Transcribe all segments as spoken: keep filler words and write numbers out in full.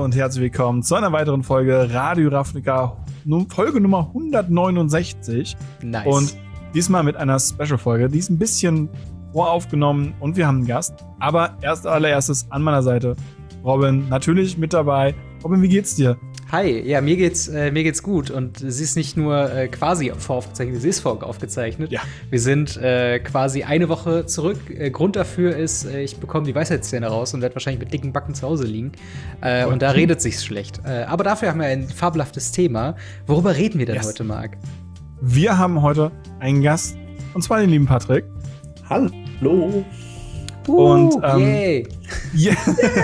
und herzlich willkommen zu einer weiteren Folge Radio Ravnica, Folge Nummer hundertneunundsechzig. Nice. Und diesmal mit einer Special-Folge, die ist ein bisschen voraufgenommen und wir haben einen Gast. Aber erst allererstes an meiner Seite Robin, natürlich mit dabei. Robin, wie geht's dir? Hi, ja, mir geht's, äh, mir geht's gut und sie ist nicht nur äh, quasi voraufgezeichnet, sie ist voraufgezeichnet. Ja. Wir sind äh, quasi eine Woche zurück. Äh, Grund dafür ist, äh, ich bekomme die Weisheitszähne raus und werde wahrscheinlich mit dicken Backen zu Hause liegen. Äh, und da redet sich's schlecht. Äh, aber dafür haben wir ein fabelhaftes Thema. Worüber reden wir denn yes. heute, Marc? Wir haben heute einen Gast, und zwar den lieben Patrick. Hallo. Uh, und ähm, yay. Yeah.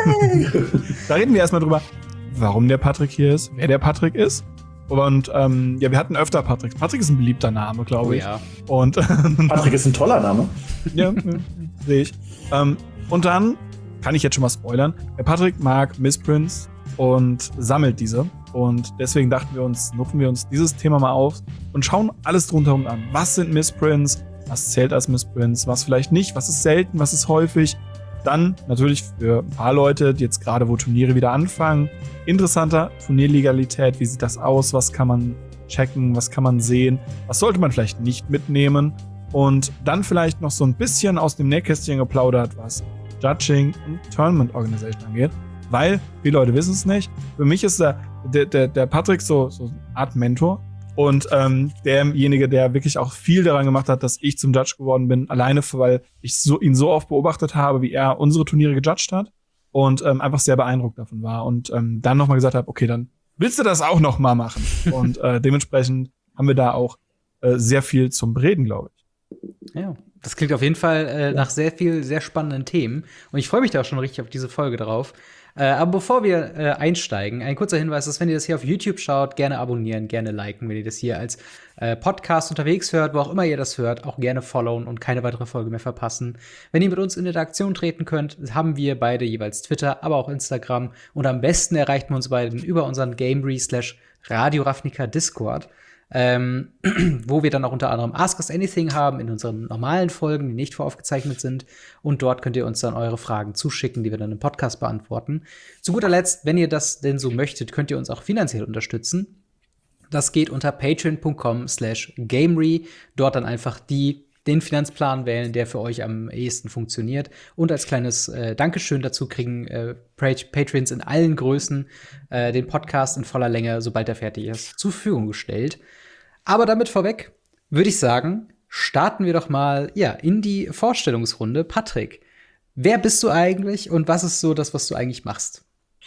Da reden wir erstmal drüber, warum der Patrick hier ist, wer der Patrick ist. Und ähm, ja, wir hatten öfter Patrick. Patrick ist ein beliebter Name, glaube ich. Oh, ja. Und Patrick ist ein toller Name. Ja, sehe ich. Ähm, und dann kann ich jetzt schon mal spoilern. Der Patrick mag Missprints und sammelt diese. Und deswegen dachten wir uns, nutzen wir uns dieses Thema mal auf und schauen alles drumherum an. Was sind Missprints? Was zählt als Missprints? Was vielleicht nicht? Was ist selten? Was ist häufig? Dann natürlich für ein paar Leute, die jetzt gerade, wo Turniere wieder anfangen, interessanter Turnierlegalität. Wie sieht das aus? Was kann man checken? Was kann man sehen? Was sollte man vielleicht nicht mitnehmen? Und dann vielleicht noch so ein bisschen aus dem Nähkästchen geplaudert, was Judging und Tournament Organization angeht. Weil, viele Leute wissen es nicht, für mich ist der, der, der, der Patrick so, so eine Art Mentor. Und ähm, derjenige, der wirklich auch viel daran gemacht hat, dass ich zum Judge geworden bin, alleine, weil ich so, ihn so oft beobachtet habe, wie er unsere Turniere gejudged hat und ähm, einfach sehr beeindruckt davon war. Und ähm, dann nochmal gesagt habe, okay, dann willst du das auch noch mal machen? Und äh, dementsprechend haben wir da auch äh, sehr viel zum Reden, glaube ich. Ja, das klingt auf jeden Fall äh, nach sehr viel, sehr spannenden Themen. Und ich freue mich da auch schon richtig auf diese Folge drauf. Äh, aber bevor wir äh, einsteigen, ein kurzer Hinweis, dass wenn ihr das hier auf YouTube schaut, gerne abonnieren, gerne liken. Wenn ihr das hier als äh, Podcast unterwegs hört, wo auch immer ihr das hört, auch gerne followen und keine weitere Folge mehr verpassen. Wenn ihr mit uns in Interaktion treten könnt, haben wir beide jeweils Twitter, aber auch Instagram. Und am besten erreicht man uns beiden über unseren Gamery slash Radio Ravnica Discord. Ähm, wo wir dann auch unter anderem Ask Us Anything haben in unseren normalen Folgen, die nicht voraufgezeichnet sind. Und dort könnt ihr uns dann eure Fragen zuschicken, die wir dann im Podcast beantworten. Zu guter Letzt, wenn ihr das denn so möchtet, könnt ihr uns auch finanziell unterstützen. Das geht unter patreon punkt com slash gamery. Dort dann einfach die den Finanzplan wählen, der für euch am ehesten funktioniert. Und als kleines äh, Dankeschön dazu kriegen äh, Patrons in allen Größen äh, den Podcast in voller Länge, sobald er fertig ist, zur Verfügung gestellt. Aber damit vorweg würde ich sagen, starten wir doch mal ja, in die Vorstellungsrunde. Patrick, wer bist du eigentlich und was ist so das, was du eigentlich machst?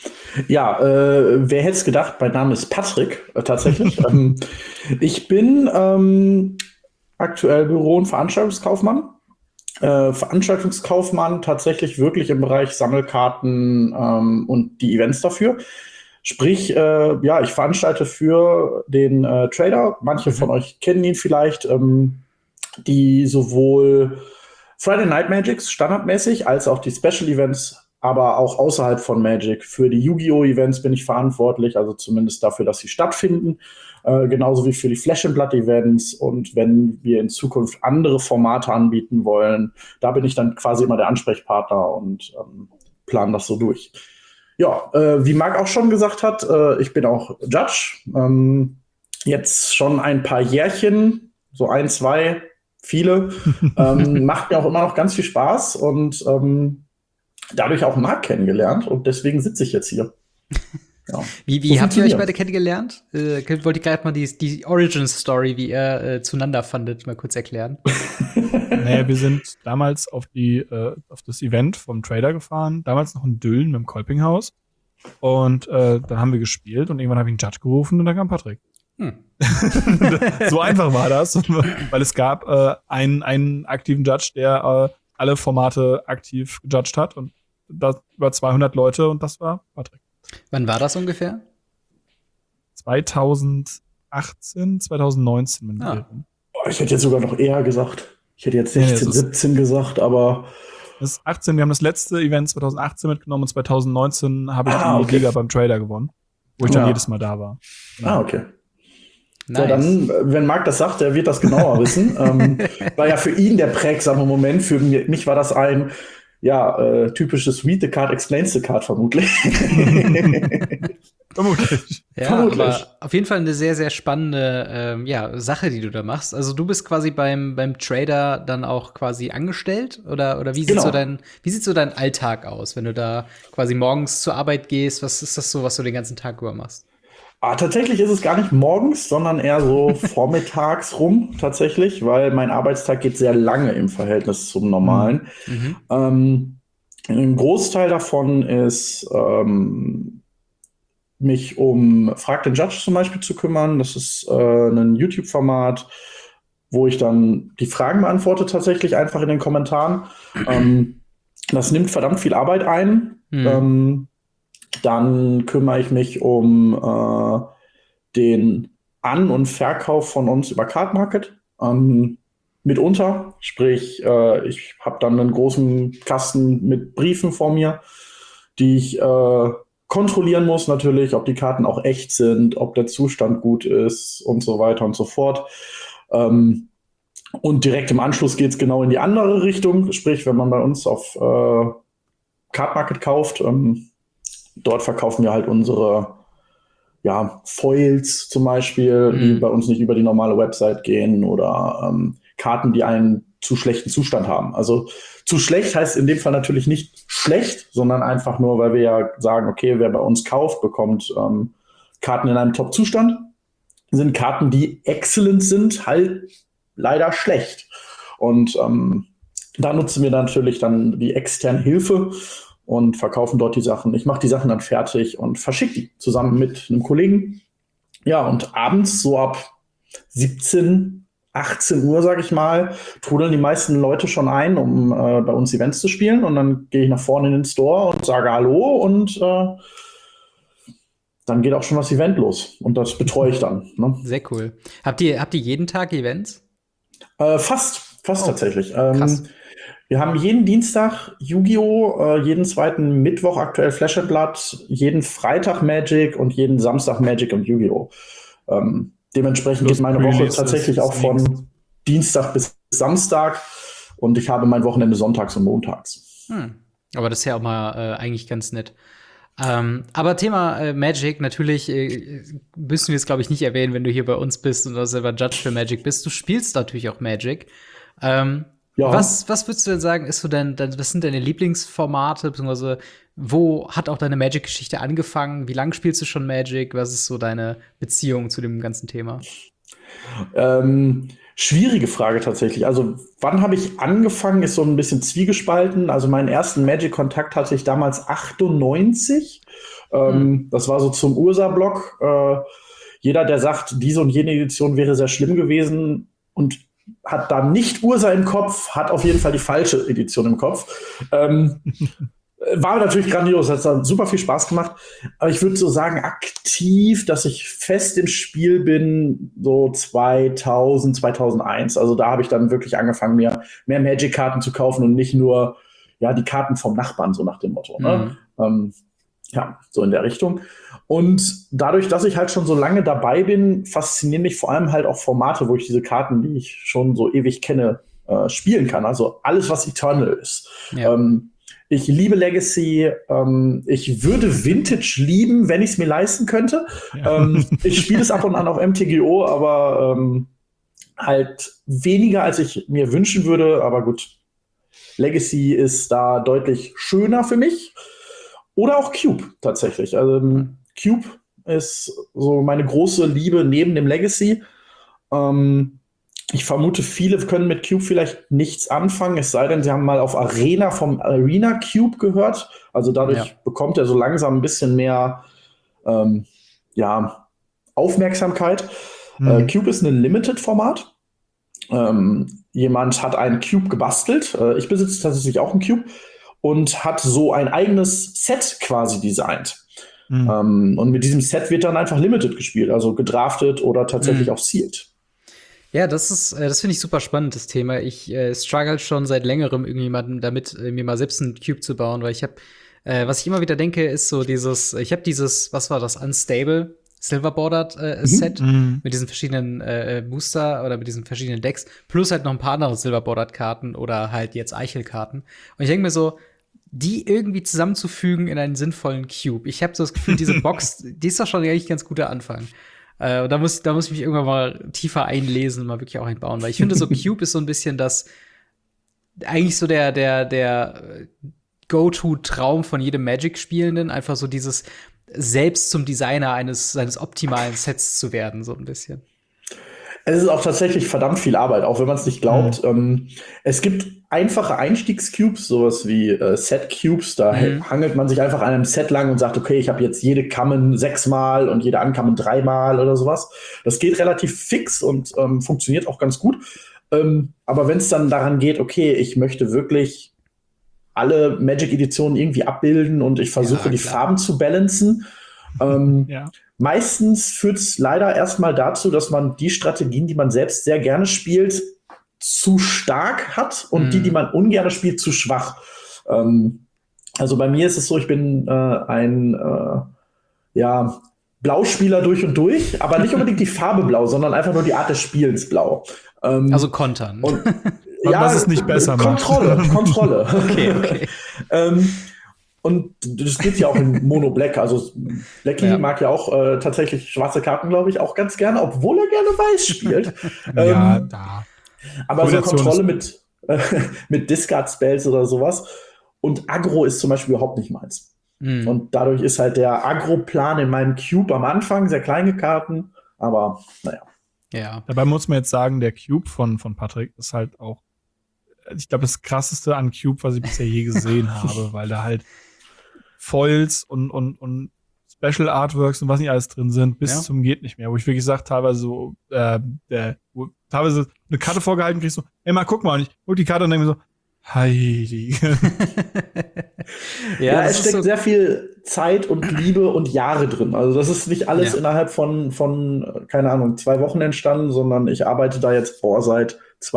Ja, äh, wer hätte es gedacht, mein Name ist Patrick, äh, tatsächlich. ähm, ich bin ähm, aktuell Büro- und Veranstaltungskaufmann. Äh, Veranstaltungskaufmann tatsächlich wirklich im Bereich Sammelkarten ähm, und die Events dafür. Sprich, äh, ja, ich veranstalte für den äh, Trader. Manche von euch kennen ihn vielleicht, ähm, die sowohl Friday Night Magics standardmäßig als auch die Special Events, aber auch außerhalb von Magic. Für die Yu-Gi-Oh! Events bin ich verantwortlich, also zumindest dafür, dass sie stattfinden. Äh, genauso wie für die Flash and Blood Events. Und wenn wir in Zukunft andere Formate anbieten wollen, da bin ich dann quasi immer der Ansprechpartner und ähm, plane das so durch. Ja, äh, wie Marc auch schon gesagt hat, äh, ich bin auch Judge. Ähm, jetzt schon ein paar Jährchen, so ein, zwei, viele. ähm, macht mir auch immer noch ganz viel Spaß und ähm, dadurch auch Marc kennengelernt. Und deswegen sitze ich jetzt hier. Ja. Wie, wie so habt ihr euch beide kennengelernt? Äh, wollt ihr gerade mal die, die Origin-Story, wie ihr äh, zueinander fandet, mal kurz erklären? Naja, wir sind damals auf, die, äh, auf das Event vom Trader gefahren, damals noch in Düllen mit dem Kolpinghaus. Und äh, dann haben wir gespielt und irgendwann habe ich einen Judge gerufen und dann kam Patrick. Hm. So einfach war das, weil es gab äh, einen, einen aktiven Judge, der äh, alle Formate aktiv gejudged hat und das über zweihundert Leute und das war Patrick. Wann war das ungefähr? zweitausendachtzehn, zweitausendneunzehn. Mit ah. Oh, ich hätte jetzt sogar noch eher gesagt. Ich hätte jetzt sechzehn, nee, siebzehn gesagt, aber das ist achtzehn. Wir haben das letzte Event zweitausendachtzehn mitgenommen und zweitausendneunzehn habe ich ah, die okay. Liga beim Trader gewonnen, wo ich dann ja. jedes Mal da war. Genau. Ah, okay. Nice. Ja, dann, wenn Marc das sagt, der wird das genauer wissen. ähm, war ja für ihn der prägsame Moment. Für mich war das ein, ja, äh, typisches Read the Card, explains the Card vermutlich. Vermutlich. Ja, Vermutlich. aber auf jeden Fall eine sehr, sehr spannende ähm, ja, Sache, die du da machst. Also du bist quasi beim, beim Trader dann auch quasi angestellt? Oder, oder wie, sieht Genau. so dein, wie sieht so dein Alltag aus, wenn du da quasi morgens zur Arbeit gehst? Was ist das so, was du den ganzen Tag über machst? Ah, tatsächlich ist es gar nicht morgens, sondern eher so vormittags rum tatsächlich, weil mein Arbeitstag geht sehr lange im Verhältnis zum normalen. Mhm. Ähm, ein Großteil davon ist, ähm, mich um Frag den Judge zum Beispiel zu kümmern. Das ist äh, ein YouTube-Format, wo ich dann die Fragen beantworte, tatsächlich einfach in den Kommentaren. Ähm, das nimmt verdammt viel Arbeit ein. Mhm. Ähm, dann kümmere ich mich um äh, den An- und Verkauf von uns über Card Market. Ähm, mitunter, sprich, äh, ich habe dann einen großen Kasten mit Briefen vor mir, die ich äh, kontrollieren muss natürlich, ob die Karten auch echt sind, ob der Zustand gut ist und so weiter und so fort. Ähm, und direkt im Anschluss geht es genau in die andere Richtung, sprich, wenn man bei uns auf äh, Card Market kauft, ähm, dort verkaufen wir halt unsere ja, Foils zum Beispiel, Mhm. die bei uns nicht über die normale Website gehen oder ähm, Karten, die einen zu schlechten Zustand haben. Also zu schlecht heißt in dem Fall natürlich nicht schlecht, sondern einfach nur, weil wir ja sagen, okay, wer bei uns kauft, bekommt ähm, Karten in einem Top-Zustand. Sind Karten, die excellent sind, halt leider schlecht. Und ähm, da nutzen wir natürlich dann die externe Hilfe und verkaufen dort die Sachen. Ich mache die Sachen dann fertig und verschicke die zusammen mit einem Kollegen. Ja, und abends so ab siebzehn, achtzehn Uhr, sag ich mal, trudeln die meisten Leute schon ein, um äh, bei uns Events zu spielen. Und dann gehe ich nach vorne in den Store und sage Hallo und äh, dann geht auch schon das Event los. Und das betreue ich dann. Ne? Sehr cool. Habt ihr, habt ihr jeden Tag Events? Äh, fast, fast Oh, tatsächlich. krass. Ähm, wir haben jeden Dienstag Yu-Gi-Oh!, äh, jeden zweiten Mittwoch aktuell Flash and Blood, jeden Freitag Magic und jeden Samstag Magic und Yu-Gi-Oh! Ähm, dementsprechend Plus geht meine Woche Pre-Releases, tatsächlich auch von Sneaks. Dienstag bis Samstag und ich habe mein Wochenende sonntags und montags. Hm. Aber das ist ja auch mal äh, eigentlich ganz nett. Ähm, aber Thema äh, Magic, natürlich äh, müssen wir es, glaube ich, nicht erwähnen, wenn du hier bei uns bist und auch selber Judge für Magic bist. Du spielst natürlich auch Magic. Ähm, Ja. was, was würdest du denn sagen, ist so dein, dein, was sind deine Lieblingsformate, beziehungsweise wo hat auch deine Magic-Geschichte angefangen? Wie lange spielst du schon Magic? Was ist so deine Beziehung zu dem ganzen Thema? Ähm, schwierige Frage tatsächlich. Also, wann habe ich angefangen, ist so ein bisschen zwiegespalten. Also, meinen ersten Magic-Kontakt hatte ich damals achtundneunzig. Ähm, Hm. Das war so zum Ursa-Block. Äh, jeder, der sagt, diese und jene Edition wäre sehr schlimm gewesen und hat da nicht Ursa im Kopf, hat auf jeden Fall die falsche Edition im Kopf. Ähm, war natürlich grandios, hat dann super viel Spaß gemacht. Aber ich würde so sagen, aktiv, dass ich fest im Spiel bin, so zweitausend, zweitausendeins. Also da habe ich dann wirklich angefangen, mir mehr Magic-Karten zu kaufen und nicht nur ja, die Karten vom Nachbarn, so nach dem Motto. Ne? Mhm. Ähm, ja, so in der Richtung. Und dadurch, dass ich halt schon so lange dabei bin, faszinieren mich vor allem halt auch Formate, wo ich diese Karten, die ich schon so ewig kenne, äh, spielen kann. Also alles, was Eternal ist. Ja. Ähm, ich liebe Legacy. Ähm, ich würde Vintage lieben, wenn ich es mir leisten könnte. Ja. Ähm, ich spiele es ab und an auf M T G O, aber ähm, halt weniger, als ich mir wünschen würde. Aber gut, Legacy ist da deutlich schöner für mich. Oder auch Cube tatsächlich. Also ähm, Cube ist so meine große Liebe neben dem Legacy. Ähm, ich vermute, viele können mit Cube vielleicht nichts anfangen, es sei denn, sie haben mal auf Arena vom Arena Cube gehört. Also dadurch Ja. bekommt er so langsam ein bisschen mehr ähm, ja, Aufmerksamkeit. Mhm. Äh, Cube ist ein Limited-Format. Ähm, jemand hat einen Cube gebastelt. Äh, ich besitze tatsächlich auch einen Cube und hat so ein eigenes Set quasi designt. Mhm. Ähm, und mit diesem Set wird dann einfach Limited gespielt, also gedraftet oder tatsächlich Mhm. auch sealed. Ja, das ist, äh, das finde ich super spannend, das Thema. Ich äh, struggle schon seit längerem irgendjemandem damit, äh, mir mal selbst einen Cube zu bauen, weil ich habe, äh, was ich immer wieder denke, ist so dieses, ich habe dieses, was war das, Unstable Silver Bordered äh, Set Mhm. mit diesen verschiedenen äh, Booster oder mit diesen verschiedenen Decks, plus halt noch ein paar andere Silver Bordered Karten oder halt jetzt Eichelkarten. Und ich denke mir so, die irgendwie zusammenzufügen in einen sinnvollen Cube. Ich habe so das Gefühl, diese Box, die ist doch schon eigentlich ein ganz guter Anfang. Äh, da muss, da muss ich mich irgendwann mal tiefer einlesen und mal wirklich auch einbauen, weil ich finde, so Cube ist so ein bisschen das eigentlich so der, der, der Go-To-Traum von jedem Magic-Spielenden, einfach so dieses selbst zum Designer eines seines optimalen Sets zu werden, so ein bisschen. Es ist auch tatsächlich verdammt viel Arbeit, auch wenn man es nicht glaubt. Mhm. Ähm, es gibt einfache Einstiegscubes, sowas wie äh, Set-Cubes. Da mhm. hangelt man sich einfach an einem Set lang und sagt, okay, ich habe jetzt jede Kammen sechsmal und jede Ankammen dreimal oder sowas. Das geht relativ fix und ähm, funktioniert auch ganz gut. Ähm, aber wenn es dann daran geht, okay, ich möchte wirklich alle Magic-Editionen irgendwie abbilden und ich versuche, ja, die Farben zu balancen, ähm, ja. Meistens führt es leider erstmal dazu, dass man die Strategien, die man selbst sehr gerne spielt, zu stark hat und mm. die, die man ungern spielt, zu schwach. Ähm, also bei mir ist es so, ich bin äh, ein äh, ja, Blauspieler durch und durch, aber nicht unbedingt die Farbe blau, sondern einfach nur die Art des Spielens blau. Ähm, also kontern. Und, ja, was es nicht besser macht. Kontrolle, Kontrolle. Okay, okay. ähm, Und das geht ja auch in Mono Black. Also Blackie ja. mag ja auch äh, tatsächlich schwarze Karten, glaube ich, auch ganz gerne, obwohl er gerne weiß spielt. ja, ähm, da. Aber so Kontrolle mit, äh, mit Discard-Spells oder sowas. Und Aggro ist zum Beispiel überhaupt nicht meins. Mhm. Und dadurch ist halt der Aggro-Plan in meinem Cube am Anfang sehr kleine Karten, aber naja. Ja. Dabei muss man jetzt sagen, der Cube von, von Patrick ist halt auch, ich glaube, das krasseste an Cube, was ich bisher je gesehen habe, weil da halt Foils und, und, und Special Artworks und was nicht alles drin sind, bis ja. zum geht nicht mehr. Wo ich wirklich sage, teilweise so, äh, der, wo teilweise eine Karte vorgehalten kriegst, so, ey, mal guck mal. Und ich guck die Karte und denke mir so, heilige. ja, ja, es steckt so sehr viel Zeit und Liebe und Jahre drin. Also das ist nicht alles ja. innerhalb von, von, keine Ahnung, zwei Wochen entstanden, sondern ich arbeite da jetzt vor seit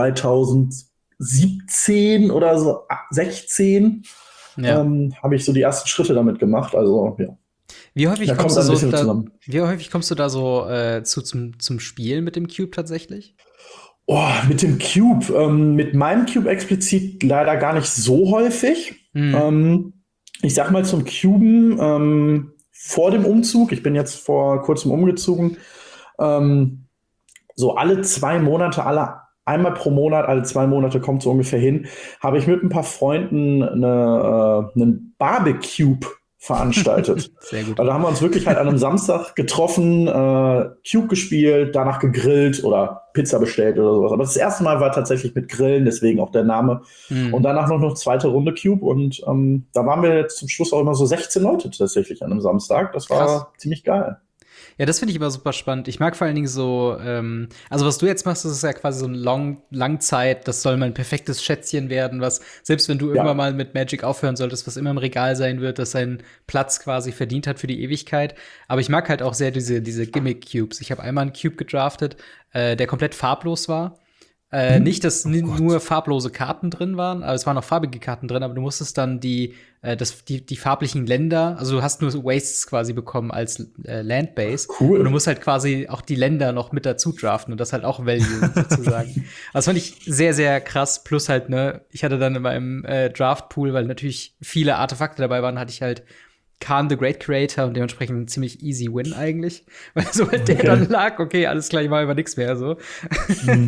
zweitausendsiebzehn oder so, sechzehn. Ja. Ähm, habe ich so die ersten Schritte damit gemacht. Also, ja. Wie häufig, da kommst, du so da, wie häufig kommst du da so äh, zu, zum, zum Spielen mit dem Cube tatsächlich? Oh, mit dem Cube. Ähm, mit meinem Cube explizit leider gar nicht so häufig. Mhm. Ähm, ich sag mal zum Cuben ähm, vor dem Umzug. Ich bin jetzt vor kurzem umgezogen. Ähm, so alle zwei Monate, alle einmal pro Monat, alle zwei Monate kommt so ungefähr hin, habe ich mit ein paar Freunden eine, äh, einen Barbecue veranstaltet. Sehr gut. Also da haben wir uns wirklich halt an einem Samstag getroffen, äh, Cube gespielt, danach gegrillt oder Pizza bestellt oder sowas. Aber das erste Mal war tatsächlich mit Grillen, deswegen auch der Name. Mhm. Und danach noch eine zweite Runde Cube. Und ähm, da waren wir jetzt zum Schluss auch immer so sechzehn Leute tatsächlich an einem Samstag. Das war Krass. ziemlich geil. Ja, das finde ich immer super spannend. Ich mag vor allen Dingen so, ähm, also was du jetzt machst, das ist ja quasi so eine Long Langzeit, das soll mal ein perfektes Schätzchen werden, was, selbst wenn du ja. irgendwann mal mit Magic aufhören solltest, was immer im Regal sein wird, das seinen Platz quasi verdient hat für die Ewigkeit. Aber ich mag halt auch sehr diese, diese Gimmick-Cubes. Ich habe einmal einen Cube gedraftet, äh, der komplett farblos war. Äh, nicht, dass oh nur farblose Karten drin waren, aber es waren auch farbige Karten drin, aber du musstest dann die, äh, das, die, die farblichen Länder, also du hast nur Wastes quasi bekommen als äh, Landbase. Cool. Und du musst halt quasi auch die Länder noch mit dazu draften und das halt auch Value sozusagen. Das fand ich sehr, sehr krass. Plus halt, ne, ich hatte dann in meinem äh, Draftpool, weil natürlich viele Artefakte dabei waren, hatte ich halt Khan the Great Creator und dementsprechend ein ziemlich easy Win eigentlich. Weil sobald okay. der dann lag, okay, alles klar, ich mache über nichts mehr so. Mhm.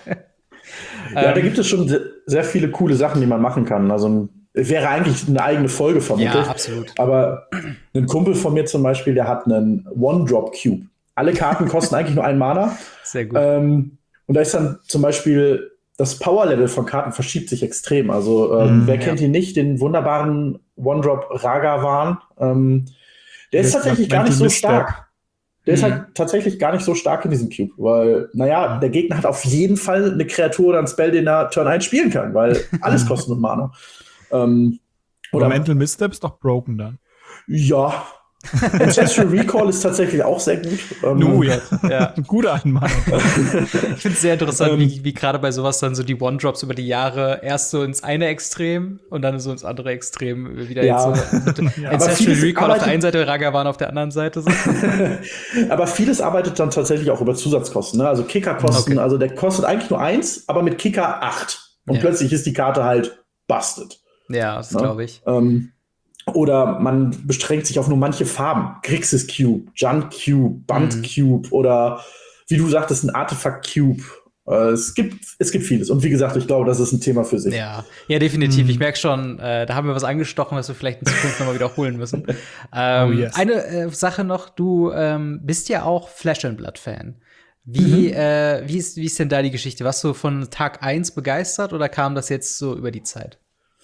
Ja, da gibt es schon sehr, sehr viele coole Sachen, die man machen kann. Also wäre eigentlich eine eigene Folge vermutlich. Ja, absolut. Aber ein Kumpel von mir zum Beispiel, der hat einen One-Drop-Cube. Alle Karten kosten eigentlich nur ein Mana. Sehr gut. Ähm, und da ist dann zum Beispiel das Power-Level von Karten verschiebt sich extrem. Also ähm, mm, wer ja. kennt ihn nicht, den wunderbaren One-Drop Ragavan. Ähm, der ist tatsächlich gar nicht so stark. Der mhm. ist halt tatsächlich gar nicht so stark in diesem Cube, weil, naja, der Gegner hat auf jeden Fall eine Kreatur oder ein Spell, den er Turn eins spielen kann, weil alles kostet nur Mana. Ähm, oder Mental Misstep ist doch broken dann. Ja. Ancestral Recall ist tatsächlich auch sehr gut. Ähm, no, ja. ja. Guter Anmacher. Ich finde es sehr interessant, ähm, wie, wie gerade bei sowas dann so die One-Drops über die Jahre erst so ins eine Extrem und dann so ins andere Extrem wieder ja. jetzt so. Ja. Ancestral Recall auf der einen Seite, Ragavan auf der anderen Seite. So. Aber vieles arbeitet dann tatsächlich auch über Zusatzkosten. Ne? Also Kickerkosten, okay. also der kostet eigentlich nur eins, aber mit Kicker acht. Und ja. plötzlich ist die Karte halt busted. Ja, das Ne? glaube ich. Ähm, oder man beschränkt sich auf nur manche Farben. Grixis Cube, Junt Cube, Band Mhm. Cube oder wie du sagtest, ein Artefakt Cube. Äh, es gibt, es gibt vieles. Und wie gesagt, ich glaube, das ist ein Thema für sich. Ja, ja, definitiv. Mhm. Ich merke schon, äh, da haben wir was angestochen, was wir vielleicht in Zukunft nochmal wiederholen müssen. Oh, Ähm, yes. Eine äh, Sache noch, du ähm, bist ja auch Flesh and Blood-Fan. Wie, Mhm. äh, wie, ist, wie ist denn da die Geschichte? Warst du von Tag eins begeistert oder kam das jetzt so über die Zeit?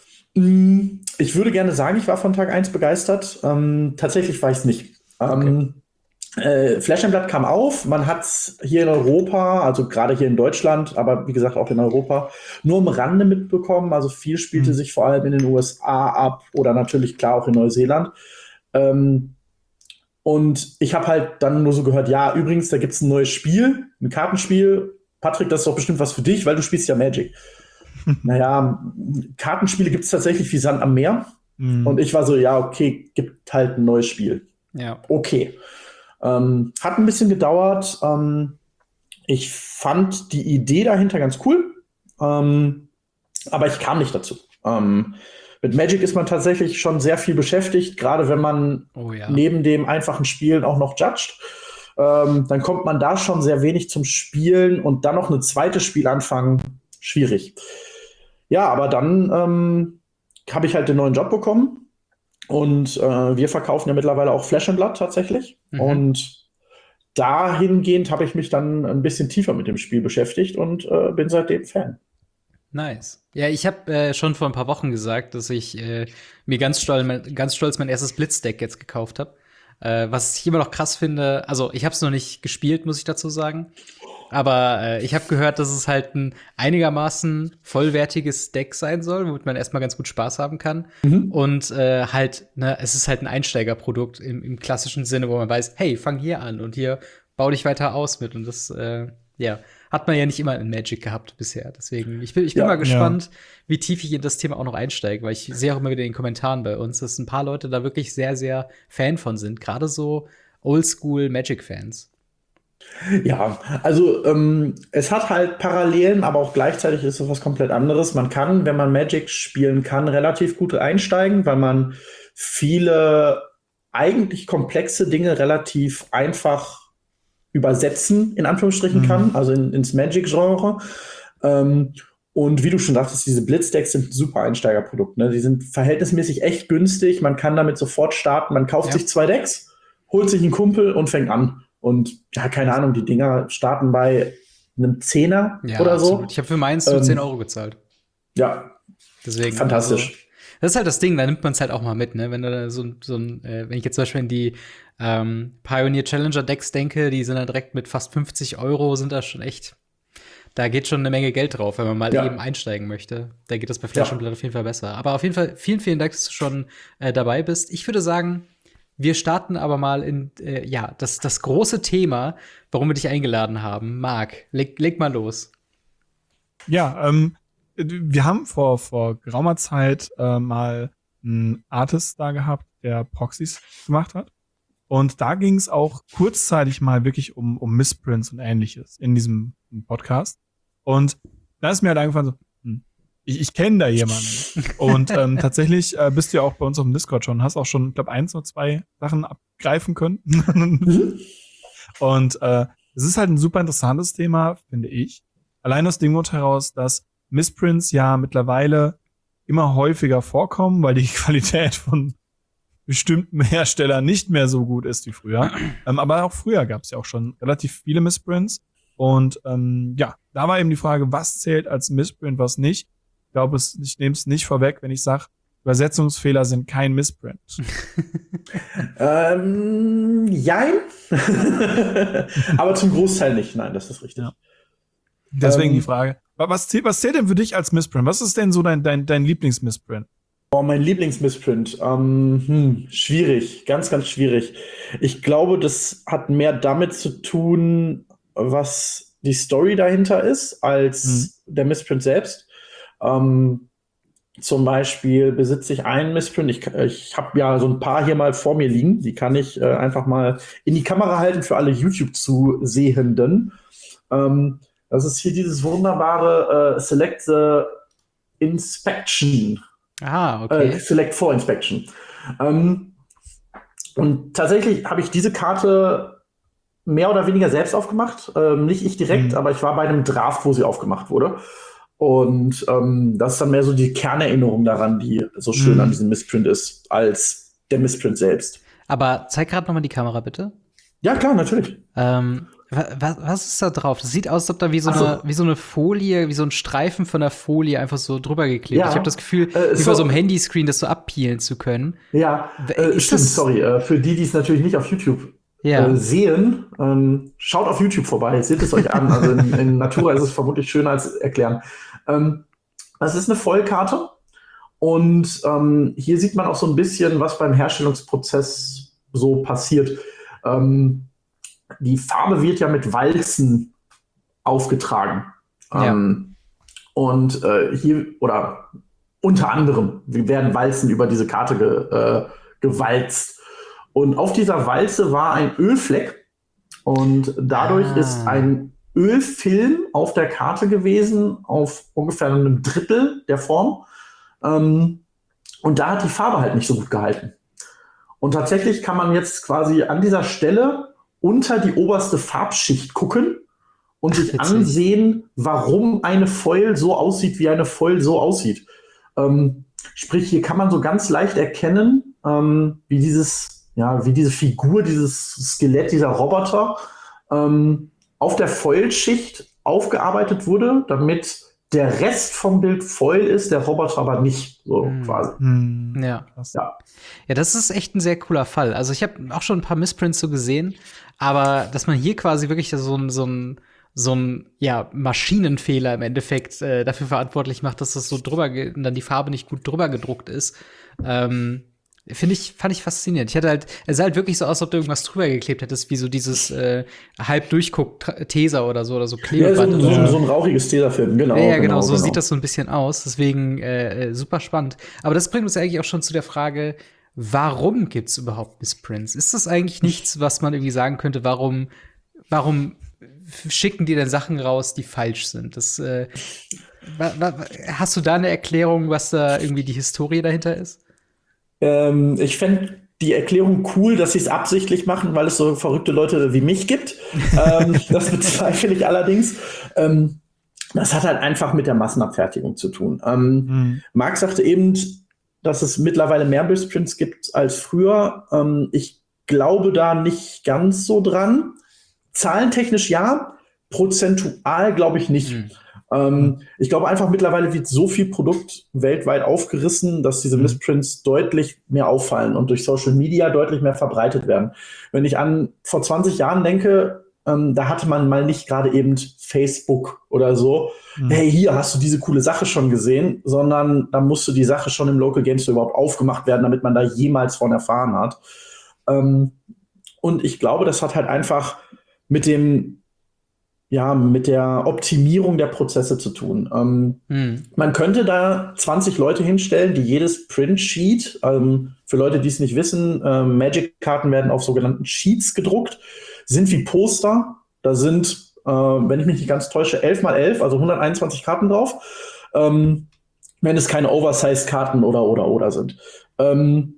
Mm, Ich würde gerne sagen, ich war von Tag eins begeistert. Ähm, tatsächlich war ich es nicht. Ähm, äh, Flesh and Blood kam auf. Man hat es hier in Europa, also gerade hier in Deutschland, aber wie gesagt auch in Europa, nur am Rande mitbekommen. Also viel spielte Mhm. sich vor allem in den U S A ab oder natürlich klar auch in Neuseeland. Ähm, und ich habe halt dann nur so gehört, ja, übrigens, da gibt es ein neues Spiel, ein Kartenspiel. Patrick, das ist doch bestimmt was für dich, weil du spielst ja Magic. Naja, Kartenspiele gibt es tatsächlich wie Sand am Meer. Mhm. Und ich war so, ja, okay, gibt halt ein neues Spiel. Ja. Okay. Ähm, hat ein bisschen gedauert. Ähm, ich fand die Idee dahinter ganz cool. Ähm, aber ich kam nicht dazu. Ähm, mit Magic ist man tatsächlich schon sehr viel beschäftigt, gerade wenn man Oh ja. neben dem einfachen Spielen auch noch judgt. Ähm, dann kommt man da schon sehr wenig zum Spielen und dann noch ein zweites Spiel anfangen. Schwierig. Ja, aber dann ähm, habe ich halt den neuen Job bekommen und äh, wir verkaufen ja mittlerweile auch Flesh and Blood tatsächlich. Mhm. Und dahingehend habe ich mich dann ein bisschen tiefer mit dem Spiel beschäftigt und äh, bin seitdem Fan. Nice. Ja, ich habe äh, schon vor ein paar Wochen gesagt, dass ich äh, mir ganz stolz, mein, ganz stolz mein erstes Blitzdeck jetzt gekauft habe. Äh, was ich immer noch krass finde, also ich habe es noch nicht gespielt, muss ich dazu sagen. Aber äh, ich habe gehört, dass es halt ein einigermaßen vollwertiges Deck sein soll, womit man erstmal ganz gut Spaß haben kann. Mhm. Und äh, halt, ne, es ist halt ein Einsteigerprodukt im, im klassischen Sinne, wo man weiß, hey, fang hier an und hier bau dich weiter aus mit. Und das, äh, ja, hat man ja nicht immer in Magic gehabt bisher. Deswegen, ich bin, ich bin Ja. mal gespannt, wie tief ich in das Thema auch noch einsteige, weil ich sehe auch immer wieder in den Kommentaren bei uns, dass ein paar Leute da wirklich sehr, sehr Fan von sind. Gerade so Oldschool Magic-Fans. Ja, also ähm, es hat halt Parallelen, aber auch gleichzeitig ist es was komplett anderes. Man kann, wenn man Magic spielen kann, relativ gut einsteigen, weil man viele eigentlich komplexe Dinge relativ einfach übersetzen, in Anführungsstrichen Mhm. kann, also in, ins Magic-Genre. Ähm, und wie du schon sagtest, diese Blitzdecks sind ein super Einsteigerprodukt. Ne? Die sind verhältnismäßig echt günstig. Man kann damit sofort starten. Man kauft Ja. sich zwei Decks, holt sich einen Kumpel und fängt an. Und ja, keine Ahnung, die Dinger starten bei einem Zehner Ja, oder so. absolut. Ich habe für meins nur Ähm, zehn Euro gezahlt. Ja, Deswegen. fantastisch. Also, das ist halt das Ding, da nimmt man es halt auch mal mit, ne? Wenn du da so, so ein, äh, wenn ich jetzt zum Beispiel in die ähm, Pioneer Challenger Decks denke, die sind dann direkt mit fast fünfzig Euro, sind da schon echt. Da geht schon eine Menge Geld drauf, wenn man mal Ja. eben einsteigen möchte. Da geht das bei Flash Ja. and Blood auf jeden Fall besser. Aber auf jeden Fall, vielen, vielen Dank, dass du schon äh, dabei bist. Ich würde sagen, wir starten aber mal in, äh, ja, das, das große Thema, warum wir dich eingeladen haben. Marc, leg, leg mal los. Ja, ähm, wir haben vor, vor geraumer Zeit äh, mal einen Artist da gehabt, der Proxys gemacht hat. Und da ging es auch kurzzeitig mal wirklich um, um Missprints und Ähnliches in diesem Podcast. Und da ist mir halt eingefallen, so, hm, ich, ich kenne da jemanden. Und ähm, tatsächlich äh, bist du ja auch bei uns auf dem Discord schon, hast auch schon, ich glaube, eins oder zwei Sachen abgreifen können. Mhm. Und äh, es ist halt ein super interessantes Thema, finde ich. Allein aus dem Grund heraus, dass Missprints ja mittlerweile immer häufiger vorkommen, weil die Qualität von bestimmten Herstellern nicht mehr so gut ist wie früher. ähm, aber auch früher gab es ja auch schon relativ viele Missprints. Und ähm, ja, da war eben die Frage, was zählt als Missprint, was nicht. Ich glaube, ich nehme es nicht vorweg, wenn ich sage, Übersetzungsfehler sind kein Missprint. ähm, jein. Aber zum Großteil nicht. Nein, das ist richtig. Ja. Deswegen Ähm, die Frage, wa- was zählt, was zählt denn für dich als Missprint? Was ist denn so dein, dein, dein Lieblings-Missprint? Oh, mein Lieblingsmissprint. Ähm, hm, schwierig, ganz, ganz schwierig. Ich glaube, das hat mehr damit zu tun, was die Story dahinter ist, als der Missprint selbst. Ähm, zum Beispiel besitze ich einen Missprint. Ich, ich habe ja so ein paar hier mal vor mir liegen. Die kann ich äh, einfach mal in die Kamera halten für alle YouTube-Zusehenden. Ähm, das ist hier dieses wunderbare äh, Select the Inspection. Ah, okay. Äh, Select for Inspection. Ähm, und tatsächlich habe ich diese Karte mehr oder weniger selbst aufgemacht. Ähm, nicht ich direkt, Mhm. aber ich war bei einem Draft, wo sie aufgemacht wurde. Und ähm, das ist dann mehr so die Kernerinnerung daran, die so schön Mhm. an diesem Missprint ist, als der Missprint selbst. Aber zeig gerade noch mal die Kamera, bitte. Ja, klar, natürlich. Ähm, wa wa was ist da drauf? Das sieht aus, als ob da wie so, Ach so. eine, wie so eine Folie, wie so ein Streifen von der Folie einfach so drüber geklebt. Ja. Ich habe das Gefühl, Äh, wie so- bei so einem Handyscreen, das so abpeelen zu können. Ja, W- äh, ist stimmt, das- sorry. Äh, für die, die es natürlich nicht auf YouTube Ja. äh, sehen, ähm, schaut auf YouTube vorbei, seht es euch an. Also in, in Natura ist es vermutlich schöner als erklären. Ähm, das ist eine Vollkarte und ähm, hier sieht man auch so ein bisschen, was beim Herstellungsprozess so passiert. Ähm, die Farbe wird ja mit Walzen aufgetragen. Ja. Ähm, und äh, hier, oder unter anderem, werden Walzen über diese Karte ge, äh, gewalzt. Und auf dieser Walze war ein Ölfleck und dadurch Ah. ist ein Ölfilm auf der Karte gewesen, auf ungefähr einem Drittel der Form. Ähm, und da hat die Farbe halt nicht so gut gehalten. Und tatsächlich kann man jetzt quasi an dieser Stelle unter die oberste Farbschicht gucken und sich Witzig. ansehen, warum eine Foil so aussieht, wie eine Foil so aussieht. Ähm, sprich, hier kann man so ganz leicht erkennen, ähm, wie dieses, ja, wie diese Figur, dieses Skelett, dieser Roboter ähm, auf der Foil-Schicht aufgearbeitet wurde, damit der Rest vom Bild Foil ist, der Roboter aber nicht, so Hm. quasi. Mhm. Ja. Krass. Ja. Ja, das ist echt ein sehr cooler Fall. Also ich habe auch schon ein paar Missprints so gesehen, aber dass man hier quasi wirklich so ein so ein so ein ja Maschinenfehler im Endeffekt äh, dafür verantwortlich macht, dass das so drüber ge- und dann die Farbe nicht gut drüber gedruckt ist, ähm, finde ich fand ich faszinierend. Ich hatte halt, es sah halt wirklich so aus, als ob du irgendwas drüber geklebt hättest, wie so dieses äh, halb durchguckt Teser oder so oder so Ja, so, Klebeband. ein- oder so, so. ein- so ein rauchiges Tesafilm, genau. Ja, ja, genau, so sieht das so ein bisschen aus. Deswegen äh, äh, super spannend. Aber das bringt uns ja eigentlich auch schon zu der Frage, warum gibt's überhaupt Missprints? Ist das eigentlich nichts, was man irgendwie sagen könnte, warum, warum schicken die denn Sachen raus, die falsch sind? Das, äh, wa, wa, hast du da eine Erklärung, was da irgendwie die Historie dahinter ist? Ähm, ich fände die Erklärung cool, dass sie es absichtlich machen, weil es so verrückte Leute wie mich gibt. ähm, das bezweifle ich allerdings. Ähm, das hat halt einfach mit der Massenabfertigung zu tun. Ähm, Mhm. Marc sagte eben, dass es mittlerweile mehr Missprints gibt als früher. Ähm, ich glaube da nicht ganz so dran. Zahlentechnisch ja, prozentual glaube ich nicht. Hm. Ähm, ich glaube einfach, mittlerweile wird so viel Produkt weltweit aufgerissen, dass diese Mhm. Missprints deutlich mehr auffallen und durch Social Media deutlich mehr verbreitet werden. Wenn ich an vor zwanzig Jahren denke, ähm, da hatte man mal nicht gerade eben Facebook oder so, Mhm. hey, hier hast du diese coole Sache schon gesehen, sondern da musste die Sache schon im Local Game Store überhaupt aufgemacht werden, damit man da jemals von erfahren hat. Ähm, und ich glaube, das hat halt einfach mit dem ja, mit der Optimierung der Prozesse zu tun. Ähm, Hm. man könnte da zwanzig Leute hinstellen, die jedes Print-Sheet, ähm, für Leute, die es nicht wissen, ähm, Magic-Karten werden auf sogenannten Sheets gedruckt, sind wie Poster. Da sind, äh, wenn ich mich nicht ganz täusche, elf mal elf, also hunderteinundzwanzig Karten drauf, ähm, wenn es keine Oversize-Karten oder, oder, oder sind. Ähm,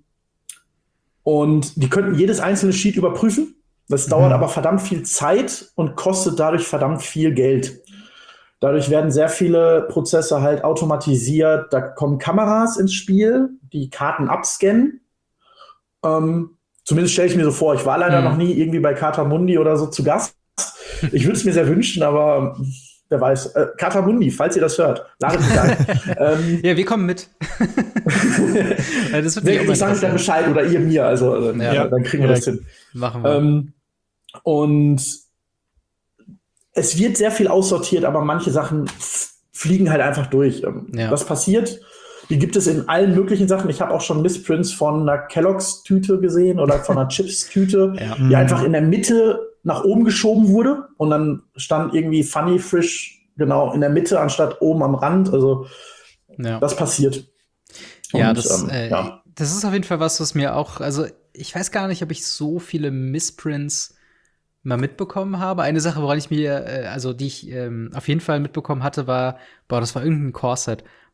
und die könnten jedes einzelne Sheet überprüfen. Das dauert Mhm. aber verdammt viel Zeit und kostet dadurch verdammt viel Geld. Dadurch werden sehr viele Prozesse halt automatisiert. Da kommen Kameras ins Spiel, die Karten abscannen. Ähm, zumindest stelle ich mir so vor. Ich war leider Mhm. noch nie irgendwie bei Cartamundi oder so zu Gast. Ich würde es mir sehr wünschen, aber wer weiß. Äh, Cartamundi, falls ihr das hört, ladet mich ein. ähm, Ja, wir kommen mit. Ja, das wird mich auch mal ich sage euch dann interessieren. Bescheid oder ihr mir. Also, äh, Ja. dann kriegen wir das hin. Machen wir. Ähm, und es wird sehr viel aussortiert, aber manche Sachen f- fliegen halt einfach durch. Ähm, Ja. Das passiert. Die gibt es in allen möglichen Sachen. Ich habe auch schon Missprints von einer Kelloggs-Tüte gesehen oder von einer Chips-Tüte, Ja. die Mhm. einfach in der Mitte nach oben geschoben wurde und dann stand irgendwie Funny Frisch genau in der Mitte anstatt oben am Rand. Also Ja. das passiert. Ja, Und, das, ähm, äh, ja. das ist auf jeden Fall was, was mir auch, also ich weiß gar nicht, ob ich so viele Missprints mal mitbekommen habe. Eine Sache, woran ich mir, äh, also die ich ähm, auf jeden Fall mitbekommen hatte, war, boah, das war irgendein Core-Set.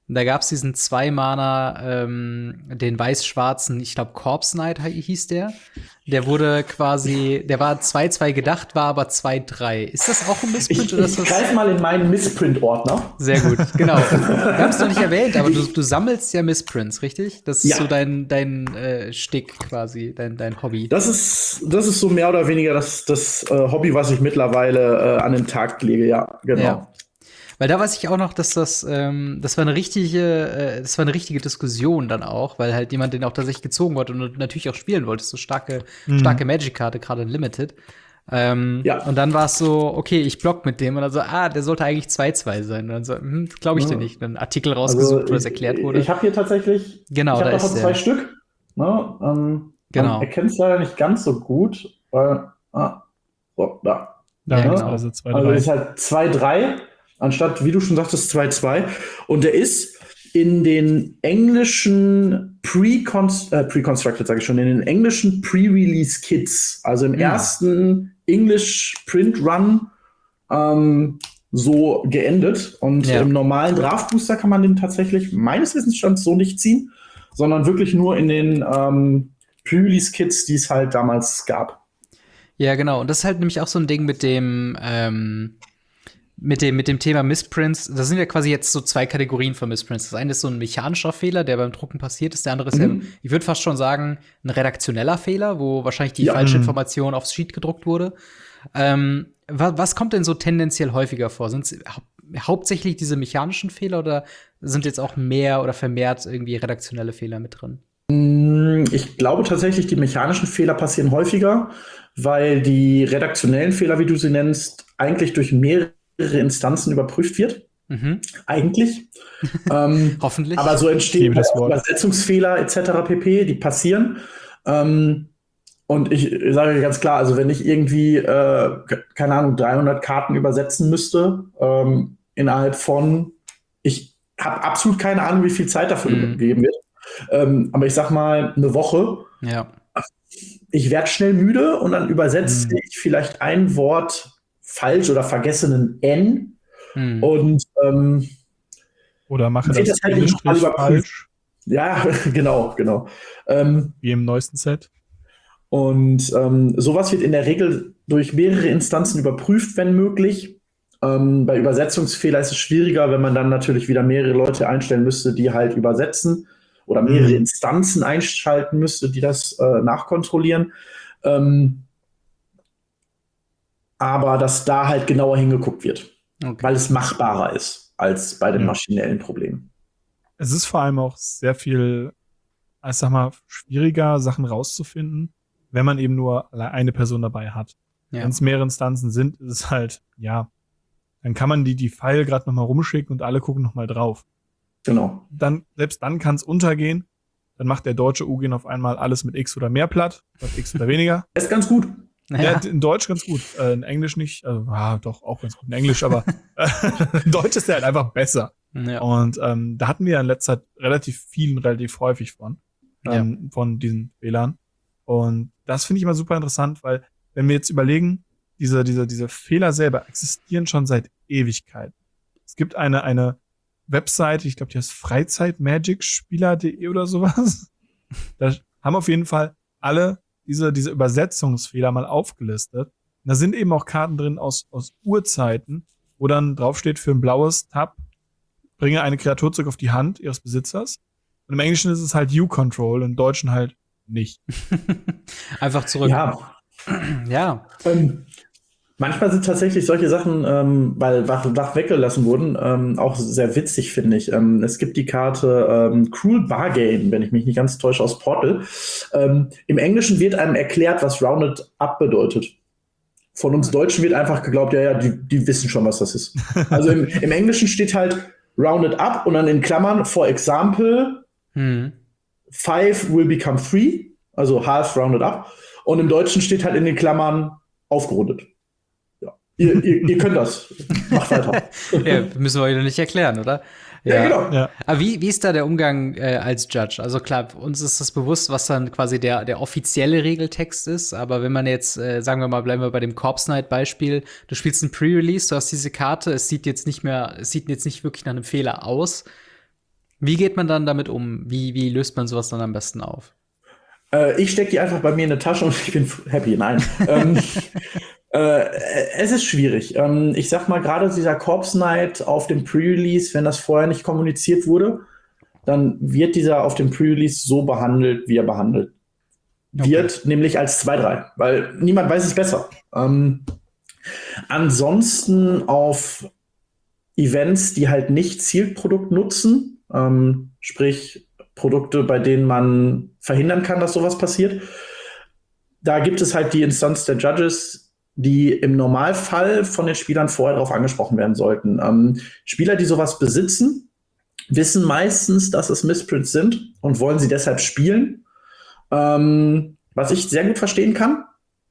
Da gab es diesen Zwei-Mana, ähm, den weiß-schwarzen, ich glaube Corpse Knight hieß der. Der wurde quasi, der war zwei zwei gedacht, war aber zwei drei. Ist das auch ein Missprint? Ich, oder ich ist das greife mal in meinen Missprint-Ordner. Sehr gut, genau. Wir haben es noch nicht erwähnt, aber du, du sammelst ja Missprints, richtig? Das ist Ja. so dein, dein äh, Stick quasi, dein, dein Hobby. Das ist, das ist so mehr oder weniger das, das äh, Hobby, was ich mittlerweile äh, an den Tag lege, ja, genau. Ja. Weil da weiß ich auch noch, dass das, ähm, das war eine richtige, äh, das war eine richtige Diskussion dann auch, weil halt jemand den auch tatsächlich gezogen wollte und natürlich auch spielen wollte. So starke, Mhm. starke Magic-Karte, gerade in Limited. Ähm, Ja. Und dann war es so, okay, ich block mit dem und dann so, ah, der sollte eigentlich zwei zwei sein. Und dann so, hm, glaube ich Ja. dir nicht. Einen Artikel rausgesucht, wo das erklärt wurde. Ich, ich habe hier tatsächlich, Genau, ich habe da davon ist zwei der. Stück. Ne, ähm, Genau. Man erkennt es leider nicht ganz so gut, weil, ah, so, da. Da Ja, gibt's genau. also zwei, Also drei. ist halt zwei drei, anstatt, wie du schon sagtest, zwei zwei. Und der ist in den englischen Pre-Const äh, Pre-Constructed, sage ich schon, in den englischen Pre-Release-Kits, also im Mhm. ersten English Print Run, ähm, so geendet. Und Ja. im normalen Draft-Booster kann man den tatsächlich meines Wissensstands so nicht ziehen, sondern wirklich nur in den ähm, Pre-Release-Kits, die es halt damals gab. Ja, genau. Und das ist halt nämlich auch so ein Ding mit dem, ähm, mit dem, mit dem Thema Missprints. Das sind ja quasi jetzt so zwei Kategorien von Missprints. Das eine ist so ein mechanischer Fehler, der beim Drucken passiert ist. Der andere ist Mhm. ja, ich würde fast schon sagen, ein redaktioneller Fehler, wo wahrscheinlich die Ja. falsche Mhm. Information aufs Sheet gedruckt wurde. Ähm, wa was kommt denn so tendenziell häufiger vor? Sind es hau hauptsächlich diese mechanischen Fehler oder sind jetzt auch mehr oder vermehrt irgendwie redaktionelle Fehler mit drin? Ich glaube tatsächlich, die mechanischen Fehler passieren häufiger, weil die redaktionellen Fehler, wie du sie nennst, eigentlich durch mehrere Instanzen überprüft wird. Mhm. Eigentlich. ähm, Hoffentlich. aber so Ich entstehen liebe das Wort. Übersetzungsfehler et cetera pp., die passieren. Ähm, und ich sage ganz klar, also wenn ich irgendwie, äh, keine Ahnung, dreihundert Karten übersetzen müsste, ähm, innerhalb von, ich habe absolut keine Ahnung, wie viel Zeit dafür Mhm. gegeben wird. Ähm, aber ich sag mal, eine Woche, Ja. ich werde schnell müde und dann übersetze Mhm. ich vielleicht ein Wort falsch oder vergesse einen N Mhm. und ähm, Oder mache Wird das das halt nicht Bindestrich mal überprüft. falsch, ja, genau, genau. Ähm, wie im neuesten Set. und ähm, sowas wird in der Regel durch mehrere Instanzen überprüft, wenn möglich. Ähm, bei Übersetzungsfehler ist es schwieriger, wenn man dann natürlich wieder mehrere Leute einstellen müsste, die halt übersetzen oder mehrere Mhm. Instanzen einschalten müsste, die das äh, nachkontrollieren. Ähm, aber dass da halt genauer hingeguckt wird, Okay. weil es machbarer ist als bei den Ja. maschinellen Problemen. Es ist vor allem auch sehr viel, ich sag mal, schwieriger, Sachen rauszufinden, wenn man eben nur alle- eine Person dabei hat. Ja. Wenn es mehrere Instanzen sind, ist es halt, ja, dann kann man die, die File gerade nochmal rumschicken und alle gucken nochmal drauf. Genau. Dann, selbst dann kann es untergehen. Dann macht der deutsche U G N auf einmal alles mit X oder mehr platt, statt X oder weniger. Das ist ganz gut. Ja. Ja. in Deutsch ganz gut, äh, in Englisch nicht. Also, ah, doch, auch ganz gut in Englisch, aber äh, in Deutsch ist der halt einfach besser. Ja. Und ähm, da hatten wir ja in letzter Zeit relativ vielen, relativ häufig von, ähm, von diesen Fehlern. Und das finde ich immer super interessant, weil wenn wir jetzt überlegen, diese, diese, diese Fehler selber existieren schon seit Ewigkeiten. Es gibt eine, eine Webseite, ich glaube, die heißt freizeitmagicspieler punkt de oder sowas. Da haben auf jeden Fall alle diese, diese Übersetzungsfehler mal aufgelistet. Und da sind eben auch Karten drin aus, aus Urzeiten, wo dann draufsteht für ein blaues Tab, bringe eine Kreatur zurück auf die Hand ihres Besitzers. Und im Englischen ist es halt U-Control, im Deutschen halt nicht. Einfach zurück. Ja, Ja. ähm, manchmal sind tatsächlich solche Sachen, ähm, weil wach, wach weggelassen wurden, ähm, auch sehr witzig, finde ich. Ähm, es gibt die Karte ähm, Cruel Bargain, wenn ich mich nicht ganz täusche, aus Portal. Ähm, Im Englischen wird einem erklärt, was Rounded Up bedeutet. Von uns Deutschen wird einfach geglaubt, ja, ja, die, die wissen schon, was das ist. Also im, im Englischen steht halt Rounded Up und dann in Klammern, for example, Hm. five will become three, also half rounded up. Und im Deutschen steht halt in den Klammern aufgerundet. Ja. Ihr, ihr, ihr könnt das. Macht weiter. Ja, müssen wir euch nicht erklären, oder? Ja, genau. Ja. Aber wie, wie ist da der Umgang äh, als Judge? Also klar, uns ist das bewusst, was dann quasi der, der offizielle Regeltext ist. Aber wenn man jetzt, äh, sagen wir mal, bleiben wir bei dem Corpse Knight-Beispiel, du spielst ein Pre-Release, du hast diese Karte, es sieht jetzt nicht mehr, es sieht jetzt nicht wirklich nach einem Fehler aus. Wie geht man dann damit um? Wie, wie löst man sowas dann am besten auf? Äh, ich stecke die einfach bei mir in eine Tasche und ich bin happy. Nein. ähm, äh, es ist schwierig. Ähm, ich sag mal, gerade dieser Corpse Knight auf dem Pre-Release, wenn das vorher nicht kommuniziert wurde, dann wird dieser auf dem Pre-Release so behandelt, wie er behandelt Okay. wird, nämlich als zwei drei, weil niemand weiß es besser. Ähm, ansonsten auf Events, die halt nicht Zielprodukt nutzen, ähm, sprich Produkte, bei denen man verhindern kann, dass sowas passiert, da gibt es halt die Instanz der Judges, die im Normalfall von den Spielern vorher darauf angesprochen werden sollten. Ähm, Spieler, die sowas besitzen, wissen meistens, dass es Missprints sind und wollen sie deshalb spielen. Ähm, was ich sehr gut verstehen kann.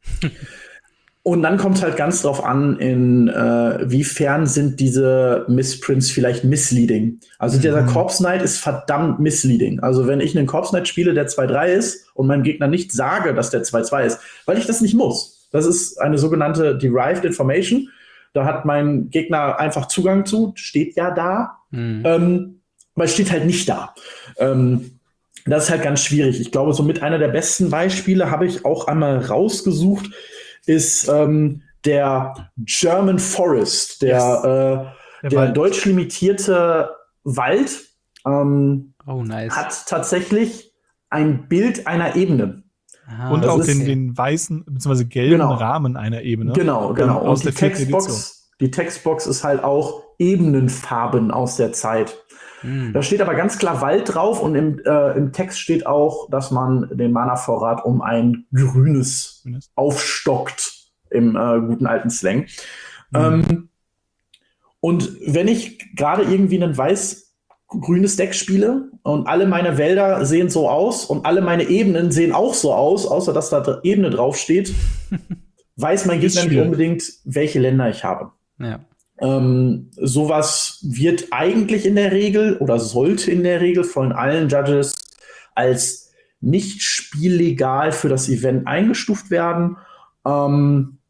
Und dann kommt es halt ganz drauf an, inwiefern äh, sind diese Missprints vielleicht misleading. Also mhm. dieser Corpse Knight ist verdammt misleading. Also wenn ich einen Corpse Knight spiele, der zwei drei ist und meinem Gegner nicht sage, dass der zwei zwei ist, weil ich das nicht muss. Das ist eine sogenannte Derived Information. Da hat mein Gegner einfach Zugang zu, steht ja da, mhm. ähm, aber es steht halt nicht da. Ähm, Das ist halt ganz schwierig. Ich glaube, so mit einer der besten Beispiele habe ich auch einmal rausgesucht, ist ähm, der German Forest, der, yes. äh, der, der deutsch limitierte Wald. Ähm, oh, nice. Hat tatsächlich ein Bild einer Ebene. Ah, und auch den, den weißen bzw. gelben genau. Rahmen einer Ebene. Genau, genau. Aus und die Textbox, die Textbox ist halt auch Ebenenfarben aus der Zeit. Da steht aber ganz klar Wald drauf und im, äh, im Text steht auch, dass man den Mana-Vorrat um ein grünes yes. aufstockt im äh, guten alten Slang. Mhm. Ähm, und wenn ich gerade irgendwie ein weiß-grünes Deck spiele und alle meine Wälder sehen so aus und alle meine Ebenen sehen auch so aus, außer dass da Ebene draufsteht, weiß mein Gegner nicht unbedingt, welche Länder ich habe. Ja. Ähm, sowas wird eigentlich in der Regel oder sollte in der Regel von allen Judges als nicht spiellegal für das Event eingestuft werden. Ähm,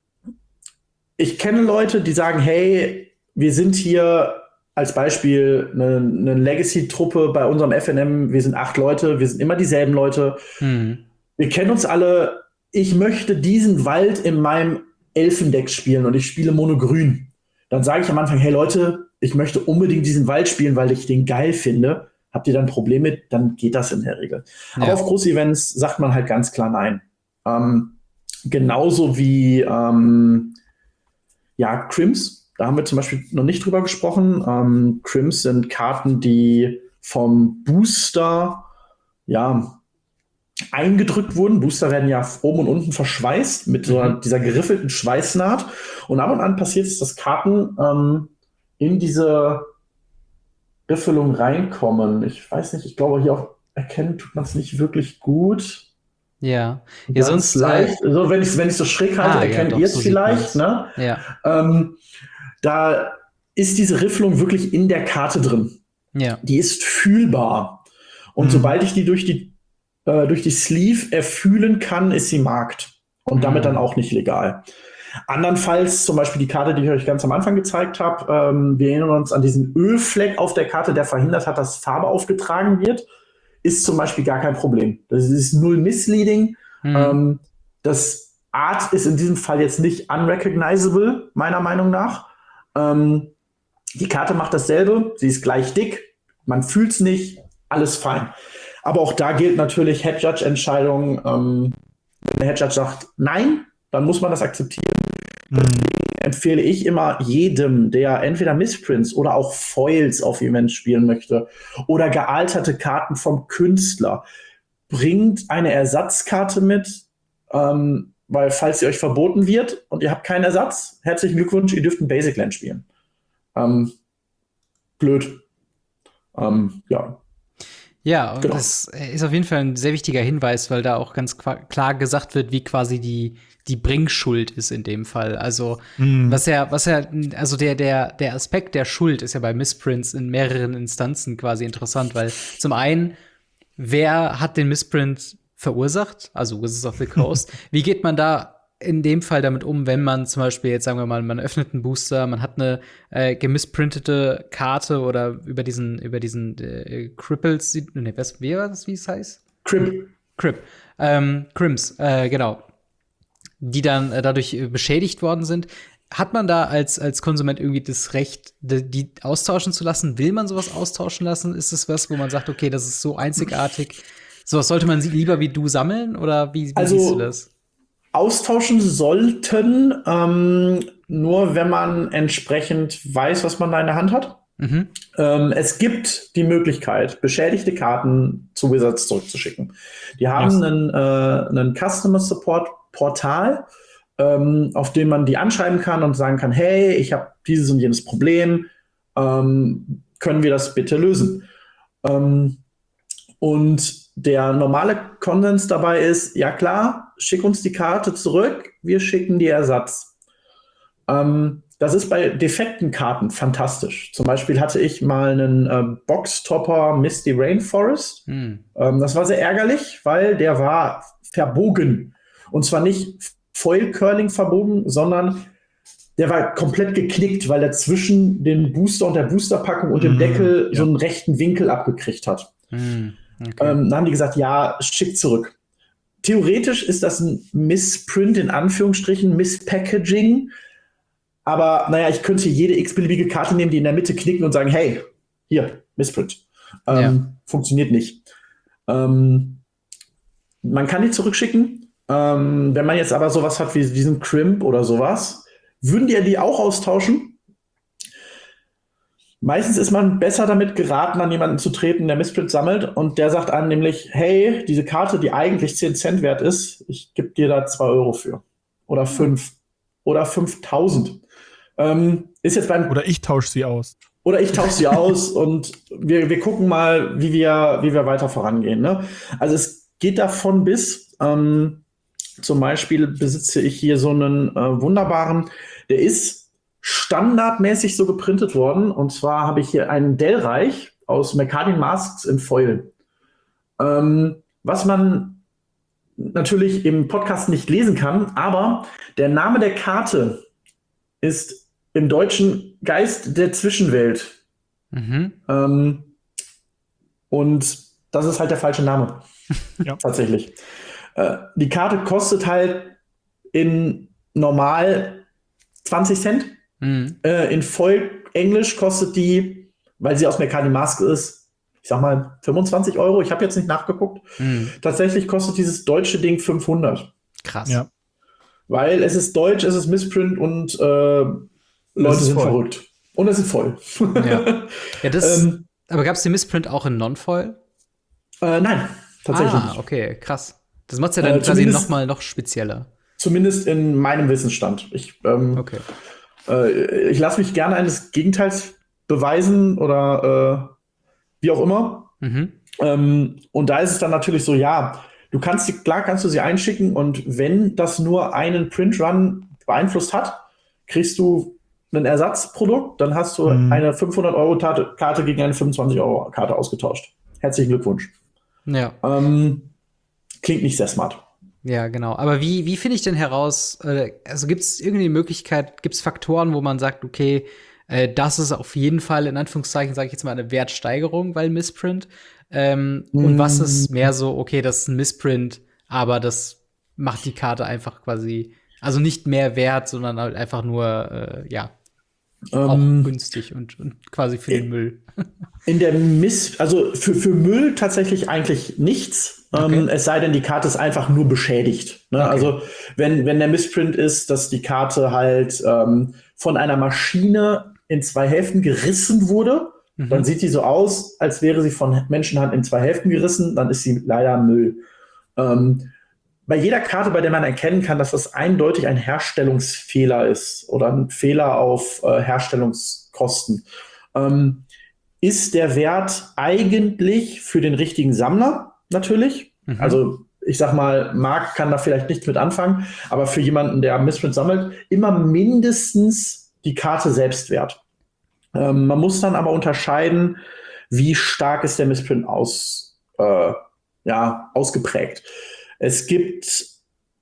ich kenne Leute, die sagen, hey, wir sind hier als Beispiel eine, eine Legacy-Truppe bei unserem F N M, wir sind acht Leute, wir sind immer dieselben Leute. Mhm. Wir kennen uns alle, ich möchte diesen Wald in meinem Elfendeck spielen und ich spiele Mono-Grün. Dann sage ich am Anfang, hey Leute, ich möchte unbedingt diesen Wald spielen, weil ich den geil finde. Habt ihr dann ein Problem mit? Dann geht das in der Regel. Ja. Aber auf Groß-Events sagt man halt ganz klar nein. Ähm, genauso wie ähm, ja, Crims. Da haben wir zum Beispiel noch nicht drüber gesprochen. Ähm, Crims sind Karten, die vom Booster ja eingedrückt wurden. Booster werden ja oben und unten verschweißt mit so mhm. dieser geriffelten Schweißnaht. Und ab und an passiert es, dass Karten ähm, in diese Riffelung reinkommen. Ich weiß nicht, ich glaube, hier auch erkennen tut man es nicht wirklich gut. Ja. Ja, sonst leicht. Äh, so, wenn ich es wenn ich so schräg halte, ah, erkennt ja, ihr es so vielleicht. Ne? Ja. Ähm, da ist diese Riffelung wirklich in der Karte drin. Ja. Die ist fühlbar. Und mhm. sobald ich die durch die durch die Sleeve erfühlen kann, ist sie Markt. Und damit dann auch nicht legal. Andernfalls zum Beispiel die Karte, die ich euch ganz am Anfang gezeigt habe. Ähm, wir erinnern uns an diesen Ölfleck auf der Karte, der verhindert hat, dass Farbe aufgetragen wird. Ist zum Beispiel gar kein Problem. Das ist null misleading. Mhm. Ähm, das Art ist in diesem Fall jetzt nicht unrecognizable, meiner Meinung nach. Ähm, die Karte macht dasselbe. Sie ist gleich dick. Man fühlt es nicht. Alles fein. Aber auch da gilt natürlich Head-Judge-Entscheidung. Ähm, wenn der Head-Judge sagt nein, dann muss man das akzeptieren. Mhm. Empfehle ich immer jedem, der entweder Missprints oder auch Foils auf Events spielen möchte oder gealterte Karten vom Künstler, bringt eine Ersatzkarte mit, ähm, weil falls sie euch verboten wird und ihr habt keinen Ersatz, herzlichen Glückwunsch, ihr dürft ein Basic Land spielen. Ähm, blöd. Ähm, ja. Ja, und genau. das ist auf jeden Fall ein sehr wichtiger Hinweis, weil da auch ganz klar gesagt wird, wie quasi die, die Bringschuld ist in dem Fall. Also, mhm. was ja, was ja, also der, der, der Aspekt der Schuld ist ja bei Missprints in mehreren Instanzen quasi interessant, weil zum einen, wer hat den Missprint verursacht? Also Wizards of the Coast. Wie geht man da in dem Fall damit um, wenn man zum Beispiel jetzt, sagen wir mal, man öffnet einen Booster, man hat eine äh, gemisprintete Karte oder über diesen, über diesen äh, Cripples, ne, was, wie war das, wie es heißt? Crib. Crib. Ähm, Crims, äh, genau. Die dann äh, dadurch äh, beschädigt worden sind. Hat man da als, als Konsument irgendwie das Recht, die, die austauschen zu lassen? Will man sowas austauschen lassen? Ist es was, wo man sagt, okay, das ist so einzigartig? Sowas sollte man sie lieber wie du sammeln? Oder wie, wie Also, siehst du das? Austauschen sollten, ähm, nur wenn man entsprechend weiß, was man da in der Hand hat. Mhm. Ähm, es gibt die Möglichkeit, beschädigte Karten zu Wizards zurückzuschicken. Die haben Yes. einen, äh, einen Customer Support Portal, ähm, auf dem man die anschreiben kann und sagen kann, hey, ich habe dieses und jenes Problem, ähm, können wir das bitte lösen? Ähm, und der normale Konsens dabei ist, ja klar, schick uns die Karte zurück, wir schicken dir Ersatz. Ähm, das ist bei defekten Karten fantastisch. Zum Beispiel hatte ich mal einen äh, Boxtopper Misty Rainforest. Hm. Ähm, das war sehr ärgerlich, weil der war verbogen. Und zwar nicht Foil-Curling verbogen, sondern der war komplett geknickt, weil er zwischen den Booster und der Boosterpackung und dem Mm, Deckel ja. so einen rechten Winkel abgekriegt hat. Hm. Okay. Ähm, dann haben die gesagt, ja, schick zurück. Theoretisch ist das ein Missprint, in Anführungsstrichen, Misspackaging. Aber naja, ich könnte jede x-beliebige Karte nehmen, die in der Mitte knicken und sagen, hey, hier, Missprint. Ähm, Ja. Funktioniert nicht. Ähm, man kann die zurückschicken. Ähm, wenn man jetzt aber sowas hat wie diesen Crimp oder sowas, würden die die auch austauschen? Meistens ist man besser damit geraten, an jemanden zu treten, der Missprint sammelt und der sagt einem nämlich, hey, diese Karte, die eigentlich zehn Cent wert ist, ich gebe dir da zwei Euro für. Oder fünf. Oder fünftausend. Ähm, ist jetzt beim Oder ich tausche sie aus. Oder ich tausche sie aus und wir, wir gucken mal, wie wir, wie wir weiter vorangehen. Ne? Also es geht davon bis, ähm, zum Beispiel besitze ich hier so einen äh, wunderbaren, der ist standardmäßig so geprintet worden. Und zwar habe ich hier einen Delreich aus Mercadin Masks in Foil. Ähm, was man natürlich im Podcast nicht lesen kann, aber der Name der Karte ist im Deutschen Geist der Zwischenwelt. Mhm. Ähm, und das ist halt der falsche Name. Ja. Tatsächlich. Äh, die Karte kostet halt in normal zwanzig Cent. Mhm. Äh, in voll Englisch kostet die, weil sie aus Mercadin Mask ist, ich sag mal fünfundzwanzig Euro. Ich habe jetzt nicht nachgeguckt. Mhm. Tatsächlich kostet dieses deutsche Ding fünfhundert. Krass. Ja. Weil es ist deutsch, es ist Missprint und äh, Leute ist sind voll. verrückt. Und es ist voll. Ja. Ja, das, ähm, aber gab es den Missprint auch in Non-Foil? äh, nein, tatsächlich Ah, nicht. okay, krass. Das macht es ja dann Äh, quasi zumindest- noch mal noch spezieller. Zumindest in meinem Wissensstand. Ich, ähm, Okay. äh, ich lasse mich gerne eines Gegenteils beweisen oder äh, wie auch immer. Mhm. Ähm, und da ist es dann natürlich so, ja, du kannst sie, klar kannst du sie einschicken und wenn das nur einen Print-Run beeinflusst hat, kriegst du ein Ersatzprodukt, dann hast du Mhm. eine fünfhundert-Euro-Karte gegen eine fünfundzwanzig-Euro-Karte ausgetauscht. Herzlichen Glückwunsch. Ja. Ähm, klingt nicht sehr smart. Ja, genau. Aber wie, wie finde ich denn heraus, äh, also gibt es irgendeine Möglichkeit, gibt es Faktoren, wo man sagt, okay, äh, das ist auf jeden Fall, in Anführungszeichen, sage ich jetzt mal, eine Wertsteigerung, weil Missprint. Ähm, Mm. Und was ist mehr so, okay, das ist ein Missprint, aber das macht die Karte einfach quasi, also nicht mehr wert, sondern halt einfach nur, äh, ja, auch Ähm, günstig und, und quasi für den Müll. In der Miss, also für, für Müll tatsächlich eigentlich nichts. Okay. Ähm, es sei denn, die Karte ist einfach nur beschädigt. Ne? Okay. Also wenn, wenn der Missprint ist, dass die Karte halt ähm, von einer Maschine in zwei Hälften gerissen wurde, Mhm. dann sieht die so aus, als wäre sie von Menschenhand in zwei Hälften gerissen, dann ist sie leider Müll. Ähm, bei jeder Karte, bei der man erkennen kann, dass das eindeutig ein Herstellungsfehler ist oder ein Fehler auf äh, Herstellungskosten, ähm, ist der Wert eigentlich für den richtigen Sammler natürlich. Mhm. Also ich sag mal, Marc kann da vielleicht nichts mit anfangen, aber für jemanden, der Missprint sammelt, immer mindestens die Karte selbst wert. Ähm, man muss dann aber unterscheiden, wie stark ist der Missprint aus, äh, ja, ausgeprägt. Es gibt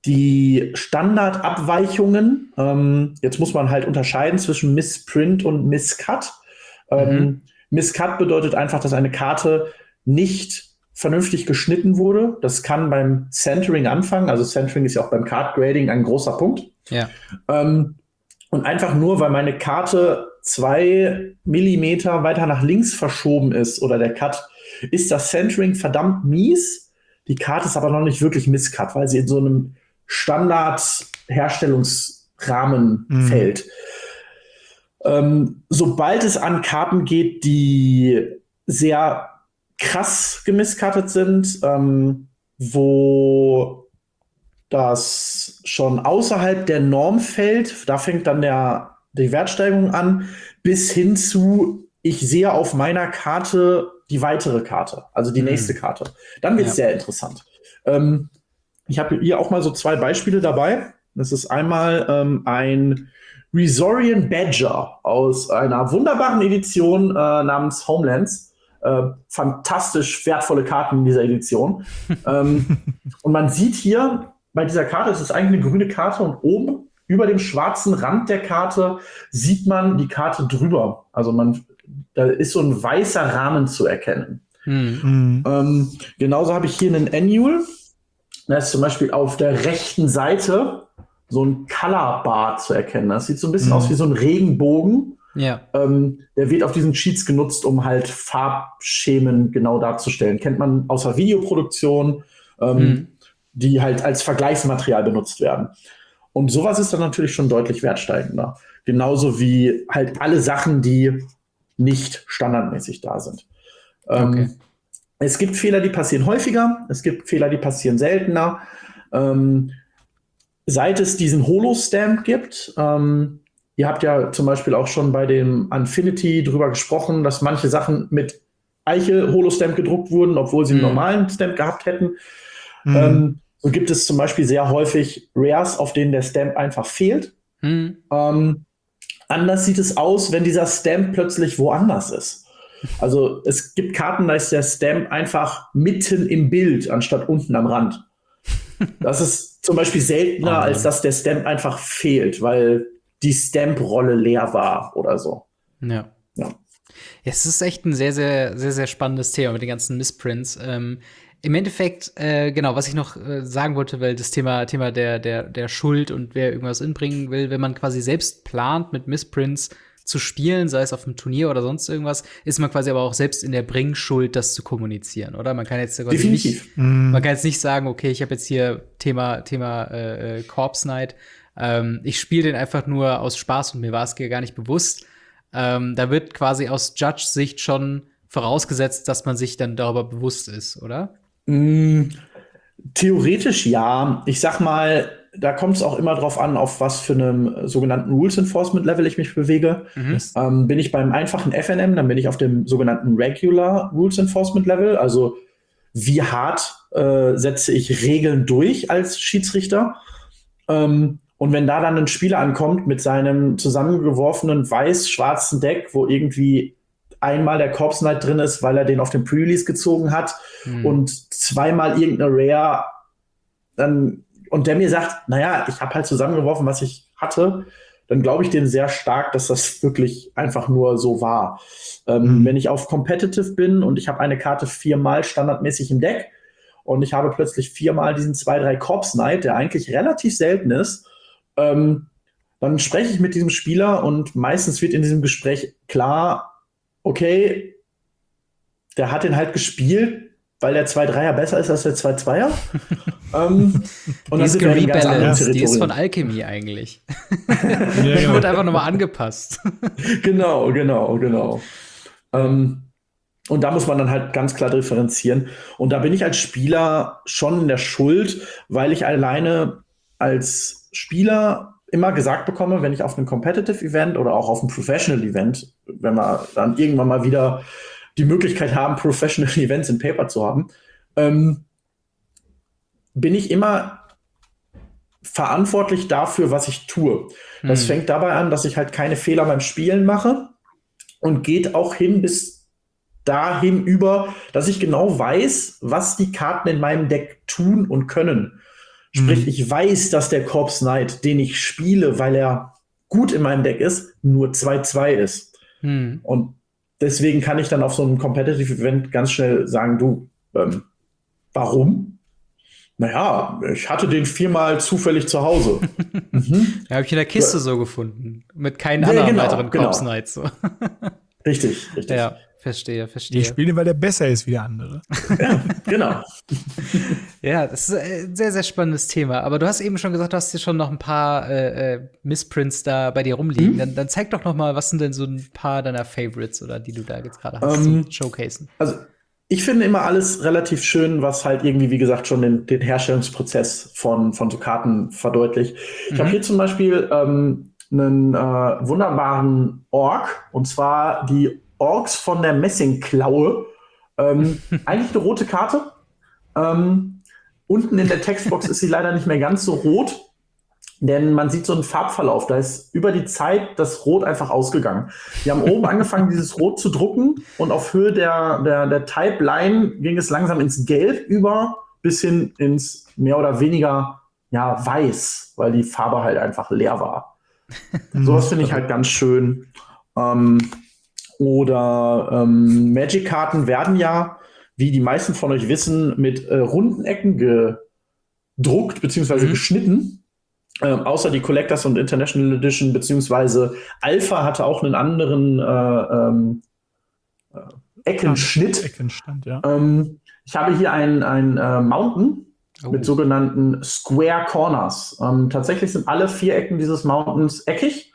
die Standardabweichungen, ähm, jetzt muss man halt unterscheiden zwischen Missprint und Misscut. Ähm, Mhm. Misscut bedeutet einfach, dass eine Karte nicht vernünftig geschnitten wurde. Das kann beim Centering anfangen. Also Centering ist ja auch beim Card Grading ein großer Punkt. Ja. Ähm, und einfach nur, weil meine Karte zwei Millimeter weiter nach links verschoben ist oder der Cut, ist das Centering verdammt mies. Die Karte ist aber noch nicht wirklich Misscut, weil sie in so einem Standard-Herstellungsrahmen Mhm. fällt. Ähm, sobald es an Karten geht, die sehr krass gemisscuttet sind, ähm, wo das schon außerhalb der Norm fällt, da fängt dann der, die Wertsteigerung an, bis hin zu, ich sehe auf meiner Karte die weitere Karte, also die Mhm. nächste Karte. Dann wird es Ja. sehr interessant. Ähm, ich habe hier auch mal so zwei Beispiele dabei. Das ist einmal ähm, ein Resorian Badger aus einer wunderbaren Edition äh, namens Homelands. Äh, fantastisch wertvolle Karten in dieser Edition. ähm, und man sieht hier bei dieser Karte, es ist eigentlich eine grüne Karte und oben über dem schwarzen Rand der Karte sieht man die Karte drüber. Also man, da ist so ein weißer Rahmen zu erkennen. Mhm. Mhm. Ähm, genauso habe ich hier einen Annual. Da ist zum Beispiel auf der rechten Seite so ein Color Bar zu erkennen. Das sieht so ein bisschen Mhm. aus wie so ein Regenbogen. Ja. Ähm, der wird auf diesen Cheats genutzt, um halt Farbschemen genau darzustellen. Kennt man aus der Videoproduktion, ähm, Mhm. die halt als Vergleichsmaterial benutzt werden. Und sowas ist dann natürlich schon deutlich wertsteigender. Genauso wie halt alle Sachen, die nicht standardmäßig da sind. Ähm, Okay. Es gibt Fehler, die passieren häufiger. Es gibt Fehler, die passieren seltener. Ähm, seit es diesen Holo-Stamp gibt, ähm, ihr habt ja zum Beispiel auch schon bei dem Infinity drüber gesprochen, dass manche Sachen mit Eiche-Holo-Stamp gedruckt wurden, obwohl sie einen Mhm. normalen Stamp gehabt hätten. Mhm. Ähm, so gibt es zum Beispiel sehr häufig Rares, auf denen der Stamp einfach fehlt. Mhm. Ähm, anders sieht es aus, wenn dieser Stamp plötzlich woanders ist. Also es gibt Karten, da ist der Stamp einfach mitten im Bild, anstatt unten am Rand. Das ist zum Beispiel seltener, Oh Mann. als dass der Stamp einfach fehlt, weil die Stamp-Rolle leer war oder so. Ja. Ja. Ja, es ist echt ein sehr, sehr, sehr, sehr spannendes Thema mit den ganzen Missprints. Ähm, Im Endeffekt, äh, genau, was ich noch äh, sagen wollte, weil das Thema, Thema der, der, der Schuld und wer irgendwas inbringen will, wenn man quasi selbst plant, mit Missprints zu spielen, sei es auf einem Turnier oder sonst irgendwas, ist man quasi aber auch selbst in der Bringschuld, das zu kommunizieren, oder? Man kann jetzt quasi Definitiv. nicht, Mhm. man kann jetzt nicht sagen, okay, ich habe jetzt hier Thema, Thema äh, äh, Corpse Night. Ähm, ich spiele den einfach nur aus Spaß und mir war es gar nicht bewusst. Ähm, da wird quasi aus Judge-Sicht schon vorausgesetzt, dass man sich dann darüber bewusst ist, oder? Mm, theoretisch ja. Ich sag mal, da kommt es auch immer drauf an, auf was für einem sogenannten Rules Enforcement Level ich mich bewege. Mhm. Ähm, bin ich beim einfachen F N M, dann bin ich auf dem sogenannten Regular Rules Enforcement Level. Also wie hart äh, setze ich Regeln durch als Schiedsrichter. Ähm, und wenn da dann ein Spieler ankommt mit seinem zusammengeworfenen weiß-schwarzen Deck, wo irgendwie einmal der Corpse Knight drin ist, weil er den auf dem Pre-Release gezogen hat Mhm. und zweimal irgendeine Rare, dann, und der mir sagt, naja, ich habe halt zusammengeworfen, was ich hatte, dann glaube ich dem sehr stark, dass das wirklich einfach nur so war. Ähm, Mhm. Wenn ich auf Competitive bin und ich habe eine Karte viermal standardmäßig im Deck und ich habe plötzlich viermal diesen zwei drei Corpse Knight, der eigentlich relativ selten ist, ähm, dann spreche ich mit diesem Spieler und meistens wird in diesem Gespräch klar, okay, der hat den halt gespielt, weil der zwei drei er besser ist als der zwei zwei er. ähm, und Die ist sind wir in einem ganz anderen gerebalanced, die ist von Territorium. Alchemy eigentlich. Ja, Die genau. wurde einfach nochmal angepasst. Genau, genau, genau. Ähm, und da muss man dann halt ganz klar differenzieren. Und da bin ich als Spieler schon in der Schuld, weil ich alleine als Spieler immer gesagt bekomme, wenn ich auf einem Competitive Event oder auch auf einem Professional Event, wenn wir dann irgendwann mal wieder die Möglichkeit haben, Professional Events in Paper zu haben, ähm, bin ich immer verantwortlich dafür, was ich tue. Das Hm. fängt dabei an, dass ich halt keine Fehler beim Spielen mache und geht auch hin bis dahin über, dass ich genau weiß, was die Karten in meinem Deck tun und können. Sprich, Mhm. ich weiß, dass der Corpse Knight, den ich spiele, weil er gut in meinem Deck ist, nur zwei zwei ist. Hm. Und deswegen kann ich dann auf so einem Competitive Event ganz schnell sagen, du, ähm, warum? Naja, ich hatte den viermal zufällig zu Hause. mhm. Ja, habe ich in der Kiste so gefunden. Mit keinen Ja, anderen genau, weiteren genau. Corpse Knights. So. Richtig, richtig. Ja, verstehe, verstehe. Ich spiele den, weil der besser ist wie der andere. Ja, genau. Ja, das ist ein sehr, sehr spannendes Thema. Aber du hast eben schon gesagt, du hast hier schon noch ein paar äh, äh, Missprints da bei dir rumliegen. Mhm. Dann, dann zeig doch noch mal, was sind denn so ein paar deiner Favorites oder die du da jetzt gerade hast Ähm, zum Showcasen? Also, ich finde immer alles relativ schön, was halt irgendwie, wie gesagt, schon den, den Herstellungsprozess von, von so Karten verdeutlicht. Ich Mhm. habe hier zum Beispiel ähm, einen äh, wunderbaren Ork, und zwar die Orks von der Messingklaue. Ähm, eigentlich eine rote Karte. Ähm, unten in der Textbox ist sie leider nicht mehr ganz so rot, denn man sieht so einen Farbverlauf. Da ist über die Zeit das Rot einfach ausgegangen. Wir haben oben angefangen, dieses Rot zu drucken, und auf Höhe der, der, der Type-Line ging es langsam ins Gelb über, bis hin ins mehr oder weniger ja, weiß, weil die Farbe halt einfach leer war. Sowas finde ich halt ganz schön. Ähm, oder ähm, Magic-Karten werden ja, wie die meisten von euch wissen, mit äh, runden Ecken gedruckt bzw. Mhm. geschnitten. Ähm, außer die Collectors und International Edition, beziehungsweise Alpha hatte auch einen anderen äh, ähm, äh, Eckenschnitt. Eckenstand, ja. Ähm, ich habe hier ein, ein äh, Mountain Oh. mit sogenannten Square Corners. Ähm, tatsächlich sind alle vier Ecken dieses Mountains eckig,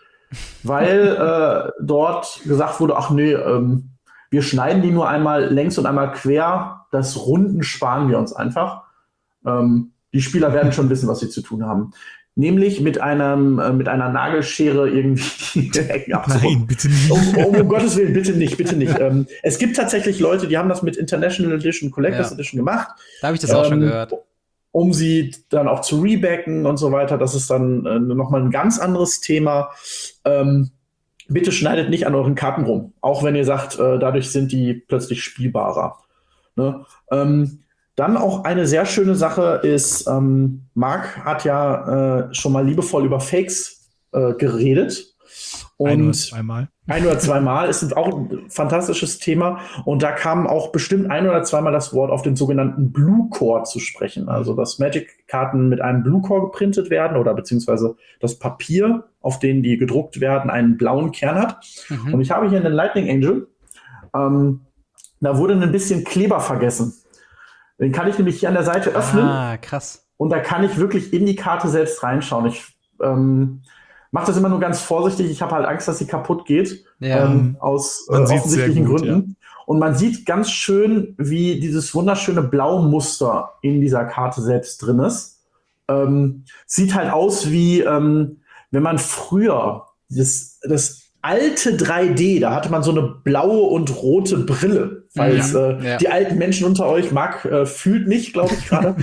weil äh, dort gesagt wurde, ach nee, ähm, wir schneiden die nur einmal längs und einmal quer. Das Runden sparen wir uns einfach. Ähm, die Spieler werden schon wissen, was sie zu tun haben. Nämlich mit einem äh, mit einer Nagelschere irgendwie die Ecken abzurunden. Nein, bitte nicht. Oh, oh, um Gottes Willen, bitte nicht, bitte nicht. ähm, es gibt tatsächlich Leute, die haben das mit International Edition, Collectors Ja. Edition gemacht. Da habe ich das auch schon ähm, gehört. Um sie dann auch zu rebacken und so weiter. Das ist dann äh, nochmal ein ganz anderes Thema. Ähm, bitte schneidet nicht an euren Karten rum. Auch wenn ihr sagt, äh, dadurch sind die plötzlich spielbarer. Ne? Ähm, Dann auch eine sehr schöne Sache ist, ähm, Marc hat ja äh, schon mal liebevoll über Fakes äh, geredet. Und Ein oder zweimal. Ein oder zweimal ist auch ein fantastisches Thema. Und da kam auch bestimmt ein oder zweimal das Wort auf den sogenannten Blue Core zu sprechen. Also, dass Magic-Karten mit einem Blue Core geprintet werden oder beziehungsweise das Papier, auf denen die gedruckt werden, einen blauen Kern hat. Mhm. Und ich habe hier einen Lightning Angel. Ähm, da wurde ein bisschen Kleber vergessen. Den kann ich nämlich hier an der Seite öffnen. Ah, krass. Und da kann ich wirklich in die Karte selbst reinschauen. Ich ähm, mache das immer nur ganz vorsichtig. Ich habe halt Angst, dass sie kaputt geht. Ja. Ähm, aus äh, Man sieht's offensichtlichen sehr gut, Gründen. Und man sieht ganz schön, wie dieses wunderschöne Blaumuster in dieser Karte selbst drin ist. Ähm, sieht halt aus wie, ähm, wenn man früher das, das alte drei D, da hatte man so eine blaue und rote Brille. Falls Ja, äh, ja. die alten Menschen unter euch, Marc äh, fühlt nicht, glaube ich gerade.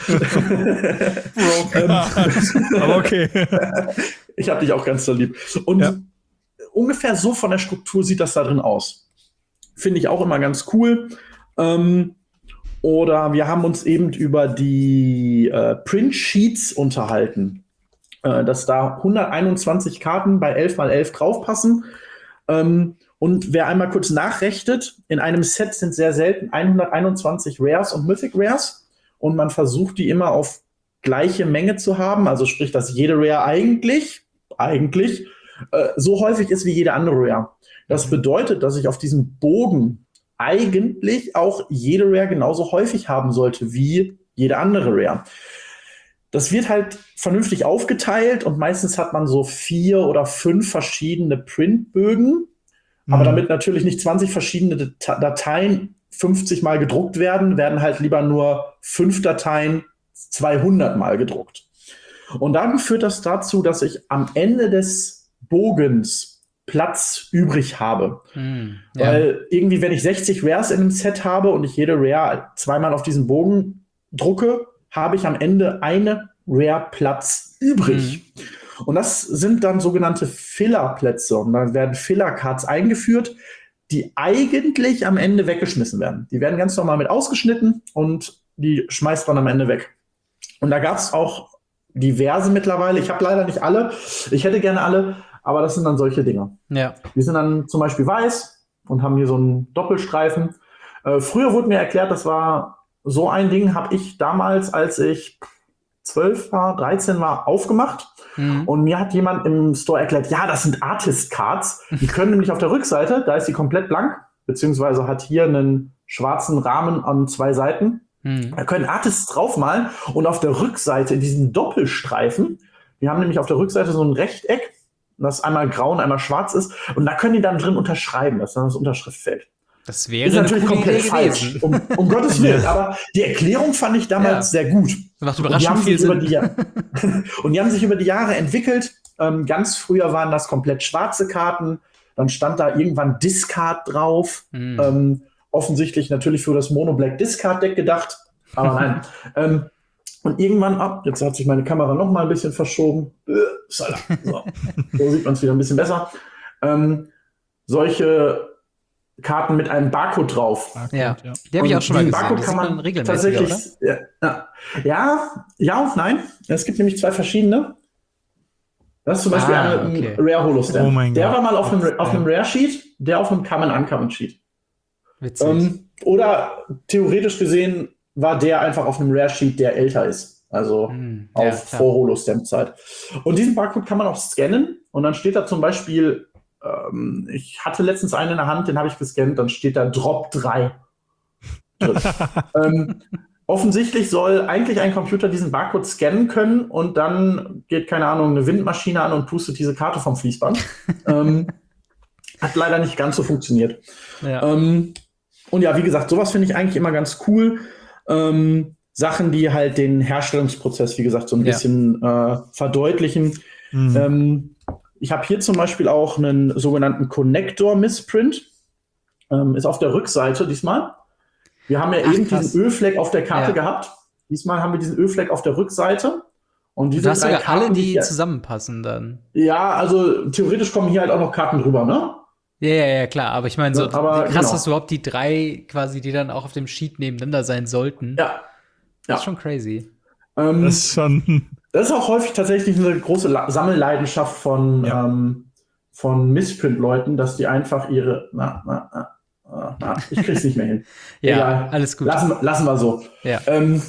Aber okay. Ich habe dich auch ganz so lieb. Und Ja. ungefähr so von der Struktur sieht das da drin aus. Finde ich auch immer ganz cool. Ähm, oder wir haben uns eben über die äh, Print Sheets unterhalten, äh, dass da hunderteinundzwanzig Karten bei elf mal elf draufpassen. Ähm, und wer einmal kurz nachrechnet, in einem Set sind sehr selten hunderteinundzwanzig Rares und Mythic Rares. Und man versucht, die immer auf gleiche Menge zu haben. Also sprich, dass jede Rare eigentlich, eigentlich äh, so häufig ist wie jede andere Rare. Das bedeutet, dass ich auf diesem Bogen eigentlich auch jede Rare genauso häufig haben sollte wie jede andere Rare. Das wird halt vernünftig aufgeteilt und meistens hat man so vier oder fünf verschiedene Printbögen. Aber damit natürlich nicht zwanzig verschiedene Dat- Dateien fünfzig Mal gedruckt werden, werden halt lieber nur fünf Dateien zweihundert Mal gedruckt. Und dann führt das dazu, dass ich am Ende des Bogens Platz übrig habe. Hm, ja. Weil irgendwie, wenn ich sechzig Rares in einem Set habe und ich jede Rare zweimal auf diesen Bogen drucke, habe ich am Ende eine Rare-Platz übrig. Mhm. Und das sind dann sogenannte Filler-Plätze. Und dann werden Filler-Cards eingeführt, die eigentlich am Ende weggeschmissen werden. Die werden ganz normal mit ausgeschnitten und die schmeißt man am Ende weg. Und da gab es auch diverse mittlerweile. Ich habe leider nicht alle. Ich hätte gerne alle, aber das sind dann solche Dinge. Ja. Die sind dann zum Beispiel weiß und haben hier so einen Doppelstreifen. Äh, früher wurde mir erklärt, das war so ein Ding, habe ich damals, als ich zwölf war, dreizehn war, aufgemacht. Mhm. Und mir hat jemand im Store erklärt, ja, das sind Artist Cards. Die können nämlich auf der Rückseite, da ist sie komplett blank, beziehungsweise hat hier einen schwarzen Rahmen an zwei Seiten. Mhm. Da können Artists draufmalen und auf der Rückseite in diesen Doppelstreifen, wir haben nämlich auf der Rückseite so ein Rechteck, das einmal grau und einmal schwarz ist, und da können die dann drin unterschreiben, das ist dann das Unterschriftfeld. Das wäre ist natürlich komplett falsch, um, um Gottes Willen. Aber die Erklärung fand ich damals ja. sehr gut. Das macht überraschend viel Sinn. Die, und die haben sich über die Jahre entwickelt. Ähm, ganz früher waren das komplett schwarze Karten. Dann stand da irgendwann Discard drauf. Mhm. Ähm, offensichtlich natürlich für das Mono Black Discard Deck gedacht. Aber nein. ähm, und irgendwann ab, jetzt hat sich meine Kamera noch mal ein bisschen verschoben. So, so sieht man es wieder ein bisschen besser. Ähm, solche Karten mit einem Barcode drauf. Barcode, ja. ja, die habe ich auch schon mal gesehen. Barcode kann man regelmäßig, ja, ja, ja und nein. Es gibt nämlich zwei verschiedene. Das ist zum Beispiel ah, ein okay. Rare Holostamp. Oh mein der Gott. war mal auf einem, auf einem Rare Sheet, der auf einem Common Uncommon Sheet. Witzig. Ähm, oder theoretisch gesehen war der einfach auf einem Rare Sheet, der älter ist. Also hm, auf ja, vor Holostamp-Zeit. Und diesen Barcode kann man auch scannen und dann steht da zum Beispiel, ähm, ich hatte letztens einen in der Hand, den habe ich gescannt, dann steht da Drop drei. ähm, offensichtlich soll eigentlich ein Computer diesen Barcode scannen können und dann geht, keine Ahnung, eine Windmaschine an und pustet diese Karte vom Fließband. ähm, hat leider nicht ganz so funktioniert. Ja. Ähm, und ja, wie gesagt, sowas finde ich eigentlich immer ganz cool. Ähm, Sachen, die halt den Herstellungsprozess, wie gesagt, so ein ja. bisschen äh, verdeutlichen. Mhm. Ähm, ich habe hier zum Beispiel auch einen sogenannten Connector-Missprint. Ähm, ist auf der Rückseite diesmal. Wir haben ja Ach, eben krass. diesen Ölfleck auf der Karte ja. gehabt. Diesmal haben wir diesen Ölfleck auf der Rückseite. Und diese du hast drei sogar Karten, alle, die hier, zusammenpassen dann. Ja, also theoretisch kommen hier halt auch noch Karten drüber, ne? Ja, ja, ja, klar. Aber ich meine, so ja, aber, krass, genau. dass überhaupt die drei quasi, die dann auch auf dem Sheet nebeneinander sein sollten. Ja. Das ja. ist schon crazy. Ähm, das ist schon. Das ist auch häufig tatsächlich eine große La- Sammelleidenschaft von, ja. ähm, von Missprint-Leuten, dass die einfach ihre. Na, na, na, na, ich krieg's nicht mehr hin. ja, Egal. Alles gut. Lassen, lassen wir so. Ja. Ähm,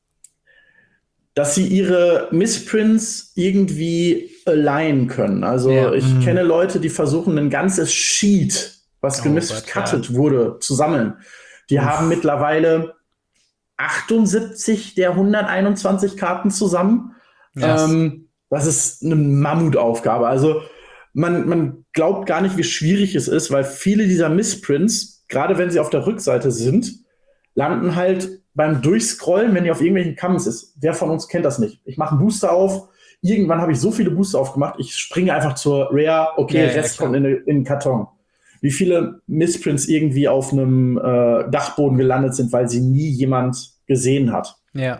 dass sie ihre Missprints irgendwie alignen können. Also ja. ich mhm. kenne Leute, die versuchen, ein ganzes Sheet, was oh, gemiscuttet ja. wurde, zu sammeln. Die Uff. haben mittlerweile achtundsiebzig der hunderteinundzwanzig Karten zusammen. Yes. Ähm, das ist eine Mammutaufgabe. Also man, man glaubt gar nicht, wie schwierig es ist, weil viele dieser Missprints, gerade wenn sie auf der Rückseite sind, landen halt beim Durchscrollen, wenn die auf irgendwelchen Commons ist. Wer von uns kennt das nicht? Ich mache einen Booster auf. Irgendwann habe ich so viele Booster aufgemacht, ich springe einfach zur Rare. Okay, ja, Rest ja, kommt in, in den Karton. Wie viele Missprints irgendwie auf einem äh, Dachboden gelandet sind, weil sie nie jemand gesehen hat. Ja.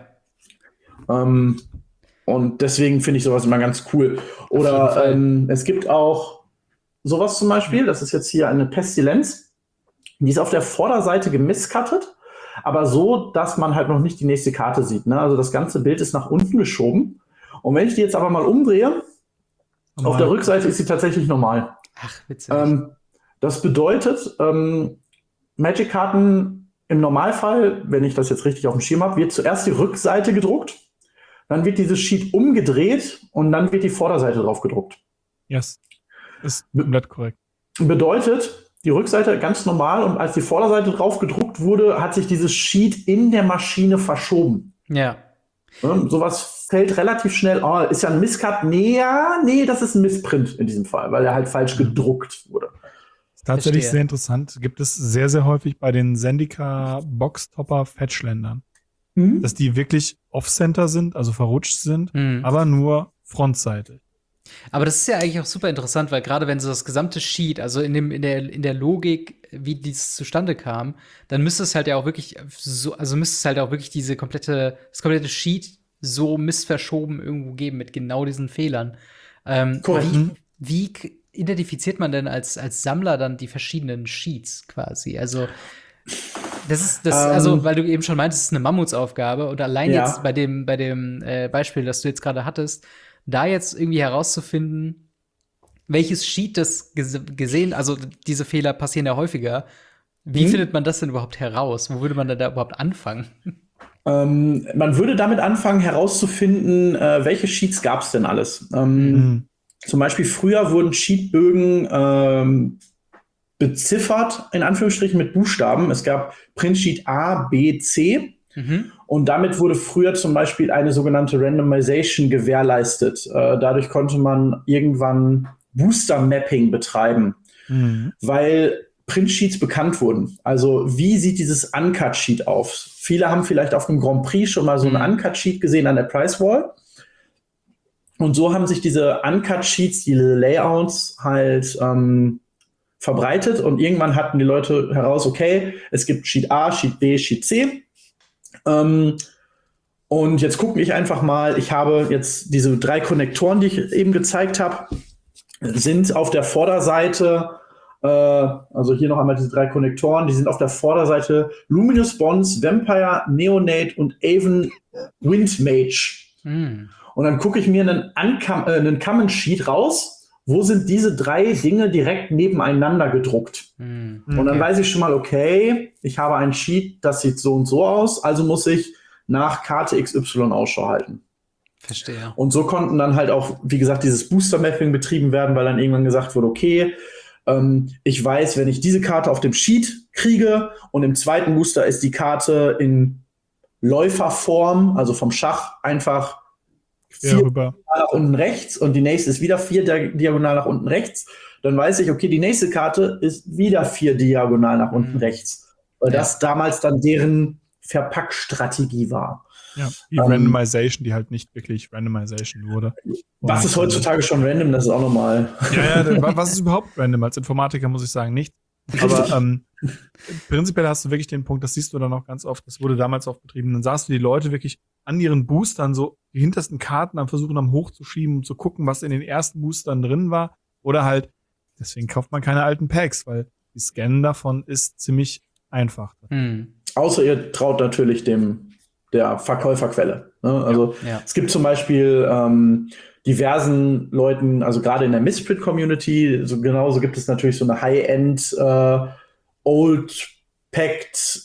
Ähm, und deswegen finde ich sowas immer ganz cool. Oder ähm, es gibt auch sowas zum Beispiel, das ist jetzt hier eine Pestilenz. Die ist auf der Vorderseite gemiscuttet, aber so, dass man halt noch nicht die nächste Karte sieht. Ne? Also das ganze Bild ist nach unten geschoben. Und wenn ich die jetzt aber mal umdrehe, normal. Auf der Rückseite ist sie tatsächlich normal. Ach, witzig. Ähm, das bedeutet, ähm, Magic-Karten im Normalfall, wenn ich das jetzt richtig auf dem Schirm habe, wird zuerst die Rückseite gedruckt, dann wird dieses Sheet umgedreht und dann wird die Vorderseite drauf gedruckt. Yes. Ist komplett korrekt. Bedeutet, die Rückseite ganz normal und als die Vorderseite drauf gedruckt wurde, hat sich dieses Sheet in der Maschine verschoben. Ja. ja sowas fällt relativ schnell, oh, ist ja ein Misscut. Nee, ja, nee, das ist ein Missprint in diesem Fall, weil er halt falsch gedruckt wurde. Tatsächlich Verstehe. Sehr interessant. Gibt es sehr, sehr häufig bei den Zendika Boxtopper Fetchländern, mhm. dass die wirklich Off-Center sind, also verrutscht sind, mhm. aber nur frontseitig. Aber das ist ja eigentlich auch super interessant, weil gerade wenn so das gesamte Sheet, also in dem in der in der Logik, wie dies zustande kam, dann müsste es halt ja auch wirklich so, also müsste es halt auch wirklich diese komplette das komplette Sheet so missverschoben irgendwo geben mit genau diesen Fehlern. Ähm, wie, wie identifiziert man denn als als Sammler dann die verschiedenen Sheets quasi? Also Das ist das, Ähm, also, weil du eben schon meintest, es ist eine Mammutsaufgabe und allein Ja. jetzt bei dem, bei dem äh, Beispiel, das du jetzt gerade hattest, da jetzt irgendwie herauszufinden, welches Sheet das ges gesehen, also diese Fehler passieren ja häufiger. Wie Mhm. findet man das denn überhaupt heraus? Wo würde man denn da überhaupt anfangen? Ähm, man würde damit anfangen, herauszufinden, äh, welche Sheets gab es denn alles. Ähm, Mhm. Zum Beispiel früher wurden Sheetbögen ähm, beziffert, in Anführungsstrichen mit Buchstaben. Es gab Printsheet A, B, C. Mhm. Und damit wurde früher zum Beispiel eine sogenannte Randomization gewährleistet. Äh, dadurch konnte man irgendwann Booster-Mapping betreiben, Mhm. weil Printsheets bekannt wurden. Also wie sieht dieses Uncut-Sheet aus? Viele haben vielleicht auf dem Grand Prix schon mal so Mhm. ein Uncut-Sheet gesehen an der Price Wall. Und so haben sich diese Uncut-Sheets, diese Layouts halt ähm, verbreitet. Und irgendwann hatten die Leute heraus, okay, es gibt Sheet A, Sheet B, Sheet C. Ähm, und jetzt gucke ich einfach mal, ich habe jetzt diese drei Konnektoren, die ich eben gezeigt habe, sind auf der Vorderseite, äh, also hier noch einmal diese drei Konnektoren, die sind auf der Vorderseite Luminous Bonds, Vampire, Neonate und Aven Windmage. Mhm. Und dann gucke ich mir einen, Uncom- äh, einen Common Sheet raus, wo sind diese drei Dinge direkt nebeneinander gedruckt. Mhm. Und dann weiß ich schon mal, okay, ich habe ein Sheet, das sieht so und so aus, also muss ich nach Karte X Y Ausschau halten. Verstehe. Und so konnten dann halt auch, wie gesagt, dieses Booster-Mapping betrieben werden, weil dann irgendwann gesagt wurde, okay, ähm, ich weiß, wenn ich diese Karte auf dem Sheet kriege und im zweiten Booster ist die Karte in Läuferform, also vom Schach einfach Ja, vier rüber. nach unten rechts und die nächste ist wieder vier diagonal nach unten rechts, dann weiß ich, okay, die nächste Karte ist wieder vier diagonal nach unten Mhm. rechts. Weil Ja. das damals dann deren Verpackstrategie war. Ja, die Ähm, Randomization, die halt nicht wirklich Randomization wurde. Was Und, ist heutzutage schon random? Das ist auch normal. Ja, ja, wa- was ist überhaupt random? Als Informatiker muss ich sagen, nicht. Aber ähm, prinzipiell hast du wirklich den Punkt, das siehst du dann auch ganz oft, das wurde damals oft betrieben, dann sahst du die Leute wirklich an ihren Boostern so die hintersten Karten am Versuchen am hochzuschieben, um zu gucken, was in den ersten Boostern drin war. Oder halt, deswegen kauft man keine alten Packs, weil die Scannen davon ist ziemlich einfach. Mhm. Außer ihr traut natürlich dem der Verkäuferquelle. Ne? Also Ja. es gibt zum Beispiel ähm, diversen Leuten, also gerade in der Misprint-Community, so genauso gibt es natürlich so eine High-End äh, Old Packed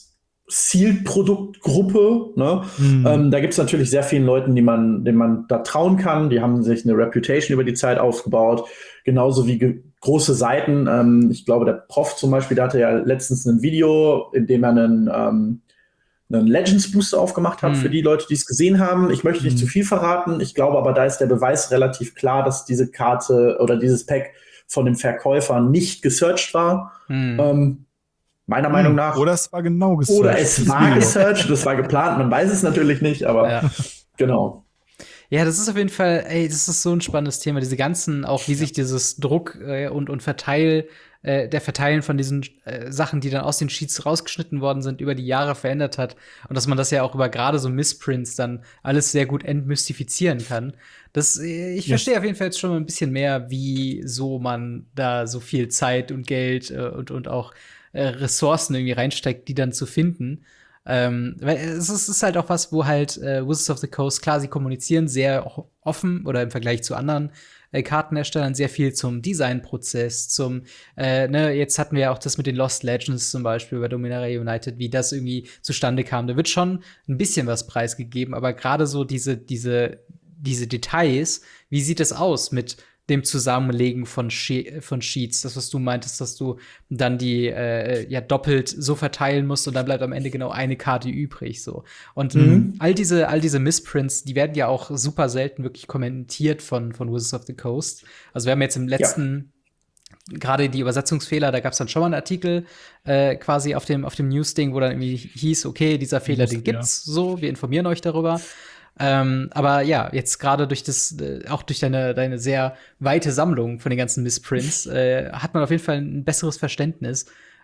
Sealed-Produktgruppe. Ne? Mhm. Ähm, da gibt es natürlich sehr vielen Leuten, die man, denen man da trauen kann. Die haben sich eine Reputation über die Zeit aufgebaut. Genauso wie ge große Seiten. Ähm, ich glaube, der Prof zum Beispiel, der hatte ja letztens ein Video, in dem er einen, ähm, einen Legends Booster aufgemacht hat, Mhm. für die Leute, die es gesehen haben. Ich möchte nicht Mhm. zu viel verraten. Ich glaube aber, da ist der Beweis relativ klar, dass diese Karte oder dieses Pack von dem Verkäufer nicht gesearched war. Mhm. Ähm, meiner Meinung nach. Oder es war genau gesearched. Oder es das war Video. gesearched, das war geplant, man weiß es natürlich nicht, aber Ja. genau. Ja, das ist auf jeden Fall, ey, das ist so ein spannendes Thema. Diese ganzen, auch wie sich dieses Druck äh, und, und Verteil, äh, der Verteilen von diesen äh, Sachen, die dann aus den Sheets rausgeschnitten worden sind, über die Jahre verändert hat. Und dass man das ja auch über gerade so Missprints dann alles sehr gut entmystifizieren kann. Das, äh, ich Yes. verstehe auf jeden Fall jetzt schon mal ein bisschen mehr, wie so man da so viel Zeit und Geld äh, und, und auch äh, Ressourcen irgendwie reinsteckt, die dann zu finden. Ähm, weil es ist, es ist halt auch was, wo halt äh, Wizards of the Coast, klar, sie kommunizieren sehr o- offen oder im Vergleich zu anderen äh, Kartenherstellern sehr viel zum Designprozess, zum, äh, ne, jetzt hatten wir ja auch das mit den Lost Legends zum Beispiel bei Dominaria United, wie das irgendwie zustande kam. Da wird schon ein bisschen was preisgegeben, aber gerade so diese, diese, diese Details, wie sieht es aus mit dem Zusammenlegen von, She von Sheets, das, was du meintest, dass du dann die äh, ja doppelt so verteilen musst und dann bleibt am Ende genau eine Karte übrig. So. Und Mhm. ähm, all diese, all diese Missprints, die werden ja auch super selten wirklich kommentiert von, von Wizards of the Coast. Also wir haben jetzt im letzten gerade die Übersetzungsfehler, da gab es dann schon mal einen Artikel äh, quasi auf dem, auf dem News-Ding, wo dann irgendwie hieß, okay, dieser Fehler, den gibt's so, wir informieren euch darüber. Ähm, aber ja, jetzt gerade durch das, äh, auch durch deine, deine sehr weite Sammlung von den ganzen Missprints, äh, hat man auf jeden Fall ein besseres Verständnis,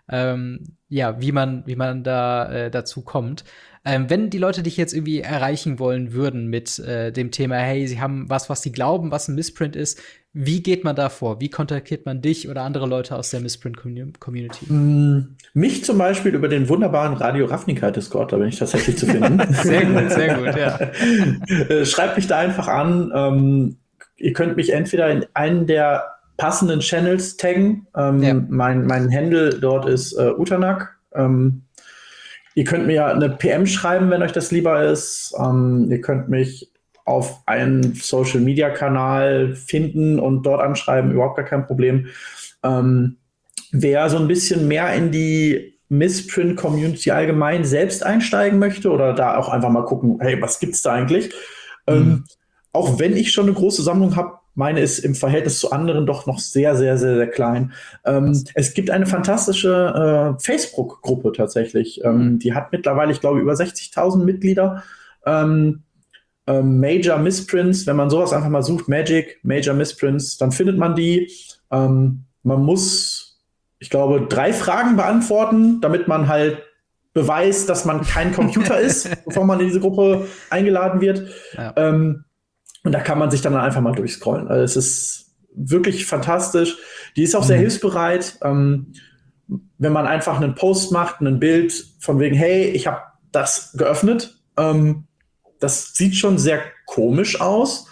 ähm, ja, wie man, wie man da äh, dazu kommt. Ähm, wenn die Leute dich jetzt irgendwie erreichen wollen würden mit äh, dem Thema, hey, sie haben was, was sie glauben, was ein Missprint ist, wie geht man da vor? Wie kontaktiert man dich oder andere Leute aus der Missprint-Community? Mm, Mich zum Beispiel über den wunderbaren Radio Ravnica Discord, da bin ich tatsächlich zu finden. Sehr gut, sehr gut, ja. Äh, Schreibt mich da einfach an. Ähm, ihr könnt mich entweder in einen der passenden Channels taggen. Ähm, Ja. mein, mein Handle dort ist äh, Utanak. Ähm, ihr könnt mir eine P M schreiben, wenn euch das lieber ist. Ähm, ihr könnt mich auf einen Social-Media-Kanal finden und dort anschreiben, überhaupt gar kein Problem. Ähm, wer so ein bisschen mehr in die Missprint-Community allgemein selbst einsteigen möchte oder da auch einfach mal gucken, hey, was gibt's da eigentlich? Mhm. Ähm, auch wenn ich schon eine große Sammlung habe, meine ist im Verhältnis zu anderen doch noch sehr, sehr, sehr, sehr klein. Ähm, es gibt eine fantastische äh, Facebook-Gruppe tatsächlich. Ähm, die hat mittlerweile, ich glaube, über sechzigtausend Mitglieder. Ähm, ähm, Major Missprints, wenn man sowas einfach mal sucht, Magic, Major Missprints, dann findet man die. Ähm, man muss, ich glaube, drei Fragen beantworten, damit man halt beweist, dass man kein Computer ist, bevor man in diese Gruppe eingeladen wird. Ja. Ähm, und da kann man sich dann einfach mal durchscrollen. Also es ist wirklich fantastisch. Die ist auch sehr Mhm. hilfsbereit. Ähm, wenn man einfach einen Post macht, ein Bild von wegen, hey, ich habe das geöffnet, ähm, das sieht schon sehr komisch aus.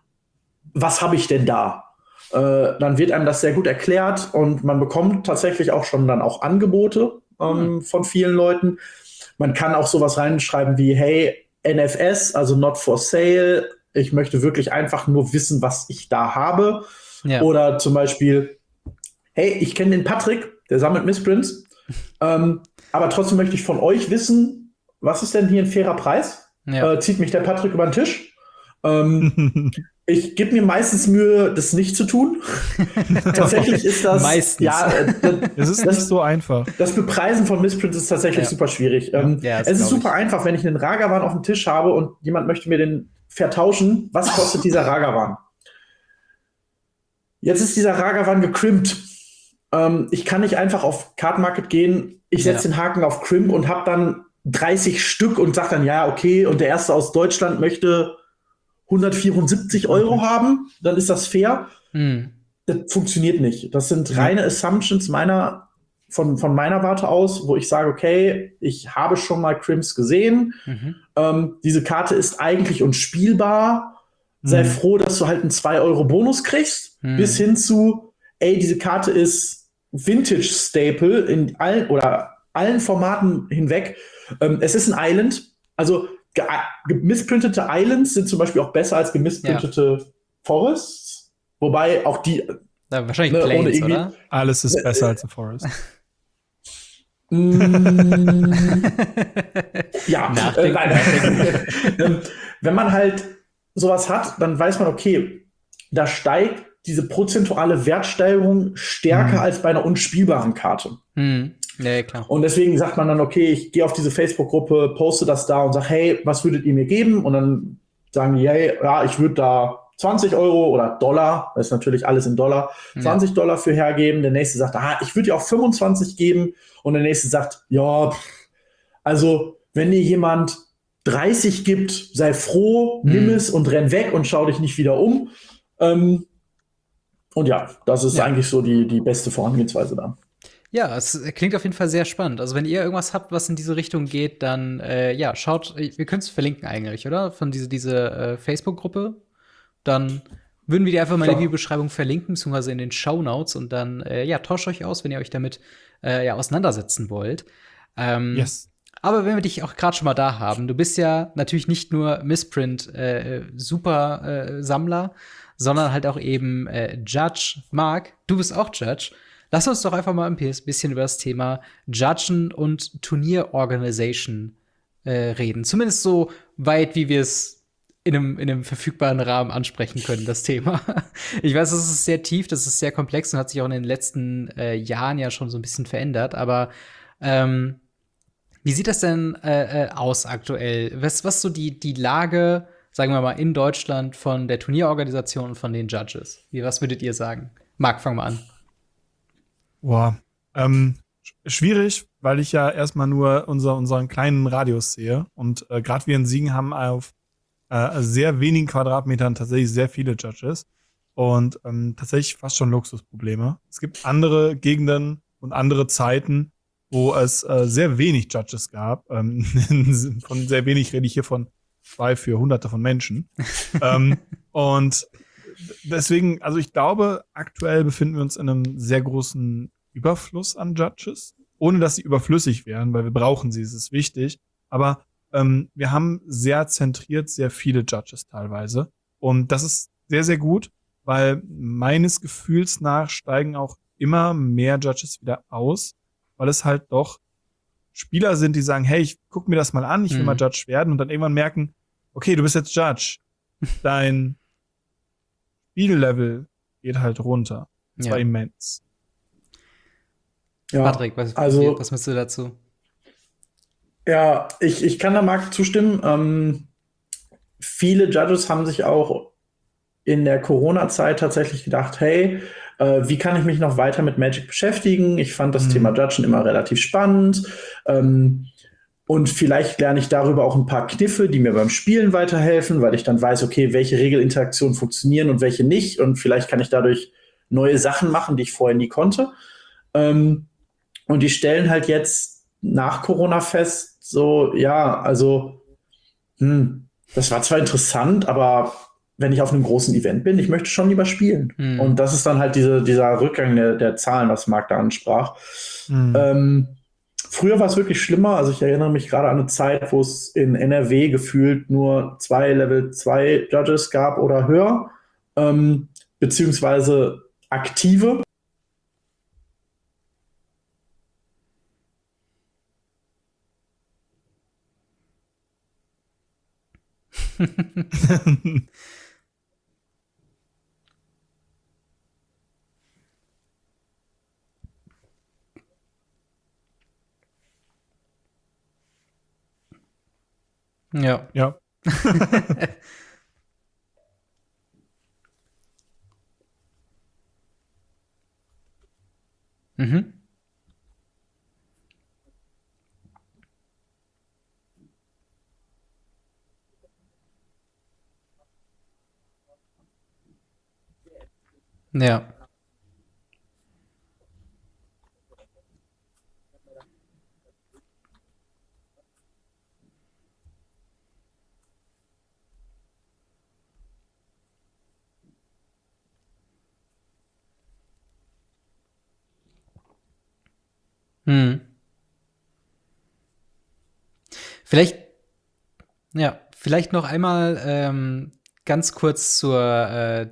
Was habe ich denn da? Äh, dann wird einem das sehr gut erklärt und man bekommt tatsächlich auch schon dann auch Angebote ähm, mhm. von vielen Leuten. Man kann auch sowas reinschreiben wie, hey, N F S, also not for sale. Ich möchte wirklich einfach nur wissen, was ich da habe. Ja. Oder zum Beispiel, hey, ich kenne den Patrick, der sammelt Missprints. ähm, aber trotzdem möchte ich von euch wissen, was ist denn hier ein fairer Preis? Ja. Äh, zieht mich der Patrick über den Tisch. Ähm, ich gebe mir meistens Mühe, das nicht zu tun. Tatsächlich ist das meistens. Ja, äh, das ist das, nicht so einfach. Das Bepreisen von Missprints ist tatsächlich ja. super schwierig. Ja. Ähm, ja, es ist super ich. einfach, wenn ich einen Ragavan auf dem Tisch habe und jemand möchte mir den vertauschen. Was kostet dieser Ragavan? Jetzt ist dieser Ragavan gecrimpt. Ähm, ich kann nicht einfach auf Card Market gehen. Ich setze ja. den Haken auf Crimp und habe dann dreißig Stück und sagt dann, ja, okay, und der erste aus Deutschland möchte hundertvierundsiebzig Euro haben, dann ist das fair. Mhm. Das funktioniert nicht. Das sind mhm. reine Assumptions meiner, von, von meiner Warte aus, wo ich sage, okay, ich habe schon mal Crimps gesehen. Mhm. Ähm, diese Karte ist eigentlich unspielbar. Mhm. Sei froh, dass du halt einen zwei Euro Bonus kriegst, mhm. bis hin zu, ey, diese Karte ist Vintage-Staple in allen oder allen Formaten hinweg. Ähm, es ist ein Island. Also gemisprintete Islands sind zum Beispiel auch besser als gemisprintete ja. Forests. Wobei auch die Na, wahrscheinlich ne, Plains, oder? Alles ist besser äh, als ein Forest. ja, äh, nein. Wenn man halt sowas hat, dann weiß man, okay, da steigt diese prozentuale Wertsteigerung stärker hm. als bei einer unspielbaren Karte. Hm. Ja, klar. Und deswegen sagt man dann, okay, ich gehe auf diese Facebook-Gruppe, poste das da und sage, hey, was würdet ihr mir geben? Und dann sagen die, hey, ja, ich würde da zwanzig Euro oder Dollar, das ist natürlich alles in Dollar, zwanzig ja. Dollar für hergeben. Der nächste sagt, ah, ich würde dir auch fünfundzwanzig geben. Und der nächste sagt, ja, pff, also wenn dir jemand dreißig gibt, sei froh, mhm. nimm es und renn weg und schau dich nicht wieder um. Ähm, und ja, das ist ja. eigentlich so die, die beste Vorangehensweise da. Ja, es klingt auf jeden Fall sehr spannend. Also wenn ihr irgendwas habt, was in diese Richtung geht, dann äh, ja, schaut, wir können es verlinken eigentlich, oder? Von diese, diese äh, Facebook-Gruppe. Dann würden wir die einfach mal in der Videobeschreibung verlinken, beziehungsweise in den Shownotes und dann, äh, ja, tauscht euch aus, wenn ihr euch damit äh, ja, auseinandersetzen wollt. Ähm, yes. Aber wenn wir dich auch gerade schon mal da haben, du bist ja natürlich nicht nur Missprint äh, super äh, Sammler, sondern halt auch eben äh, Judge. Marc, du bist auch Judge. Lass uns doch einfach mal ein bisschen über das Thema Judgen und Turnier-Organisation äh, reden. Zumindest so weit, wie wir es in einem, in einem verfügbaren Rahmen ansprechen können, das Thema. Ich weiß, das ist sehr tief, das ist sehr komplex und hat sich auch in den letzten äh, Jahren ja schon so ein bisschen verändert. Aber ähm, wie sieht das denn äh, aus aktuell? Was ist so die, die Lage, sagen wir mal, in Deutschland von der Turnierorganisation und von den Judges? Wie, was würdet ihr sagen? Marc, fang mal an. Boah, ähm, Schwierig, weil ich ja erstmal nur unser, unseren kleinen Radius sehe. Und äh, gerade wir in Siegen haben auf äh, sehr wenigen Quadratmetern tatsächlich sehr viele Judges. Und ähm, tatsächlich fast schon Luxusprobleme. Es gibt andere Gegenden und andere Zeiten, wo es äh, sehr wenig Judges gab. Ähm, von sehr wenig rede ich hier von zwei für Hunderte von Menschen. ähm, und deswegen, also ich glaube, aktuell befinden wir uns in einem sehr großen Überfluss an Judges, ohne dass sie überflüssig wären, weil wir brauchen sie, es ist wichtig. Aber ähm, wir haben sehr zentriert sehr viele Judges teilweise. Und das ist sehr, sehr gut, weil meines Gefühls nach steigen auch immer mehr Judges wieder aus, weil es halt doch Spieler sind, die sagen, hey, ich guck mir das mal an, ich will Mhm. mal Judge werden und dann irgendwann merken, okay, du bist jetzt Judge. Dein Spiellevel geht halt runter. Und zwar Ja. immens. Ja, Patrick, was, also, was meinst du dazu? ja, ich, ich kann da Marc zustimmen. Ähm, viele Judges haben sich auch in der Corona-Zeit tatsächlich gedacht, hey, äh, wie kann ich mich noch weiter mit Magic beschäftigen? Ich fand das Mhm. Thema Judgen immer relativ spannend. Ähm, und vielleicht lerne ich darüber auch ein paar Kniffe, die mir beim Spielen weiterhelfen, weil ich dann weiß, okay, welche Regelinteraktionen funktionieren und welche nicht. Und vielleicht kann ich dadurch neue Sachen machen, die ich vorher nie konnte. Ähm, und die stellen halt jetzt nach Corona fest, so, ja, also, hm, das war zwar interessant, aber wenn ich auf einem großen Event bin, ich möchte schon lieber spielen. Hm. Und das ist dann halt diese, dieser Rückgang der, der Zahlen, was Marc da ansprach. Mhm. Ähm, früher war es wirklich schlimmer. Also ich erinnere mich gerade an eine Zeit, wo es in N R W gefühlt nur zwei Level zwei Judges gab oder höher, ähm, beziehungsweise aktive. Ja. Ja. Mhm. Ja. Hm. Vielleicht, ja, vielleicht noch einmal ähm, ganz kurz zur äh,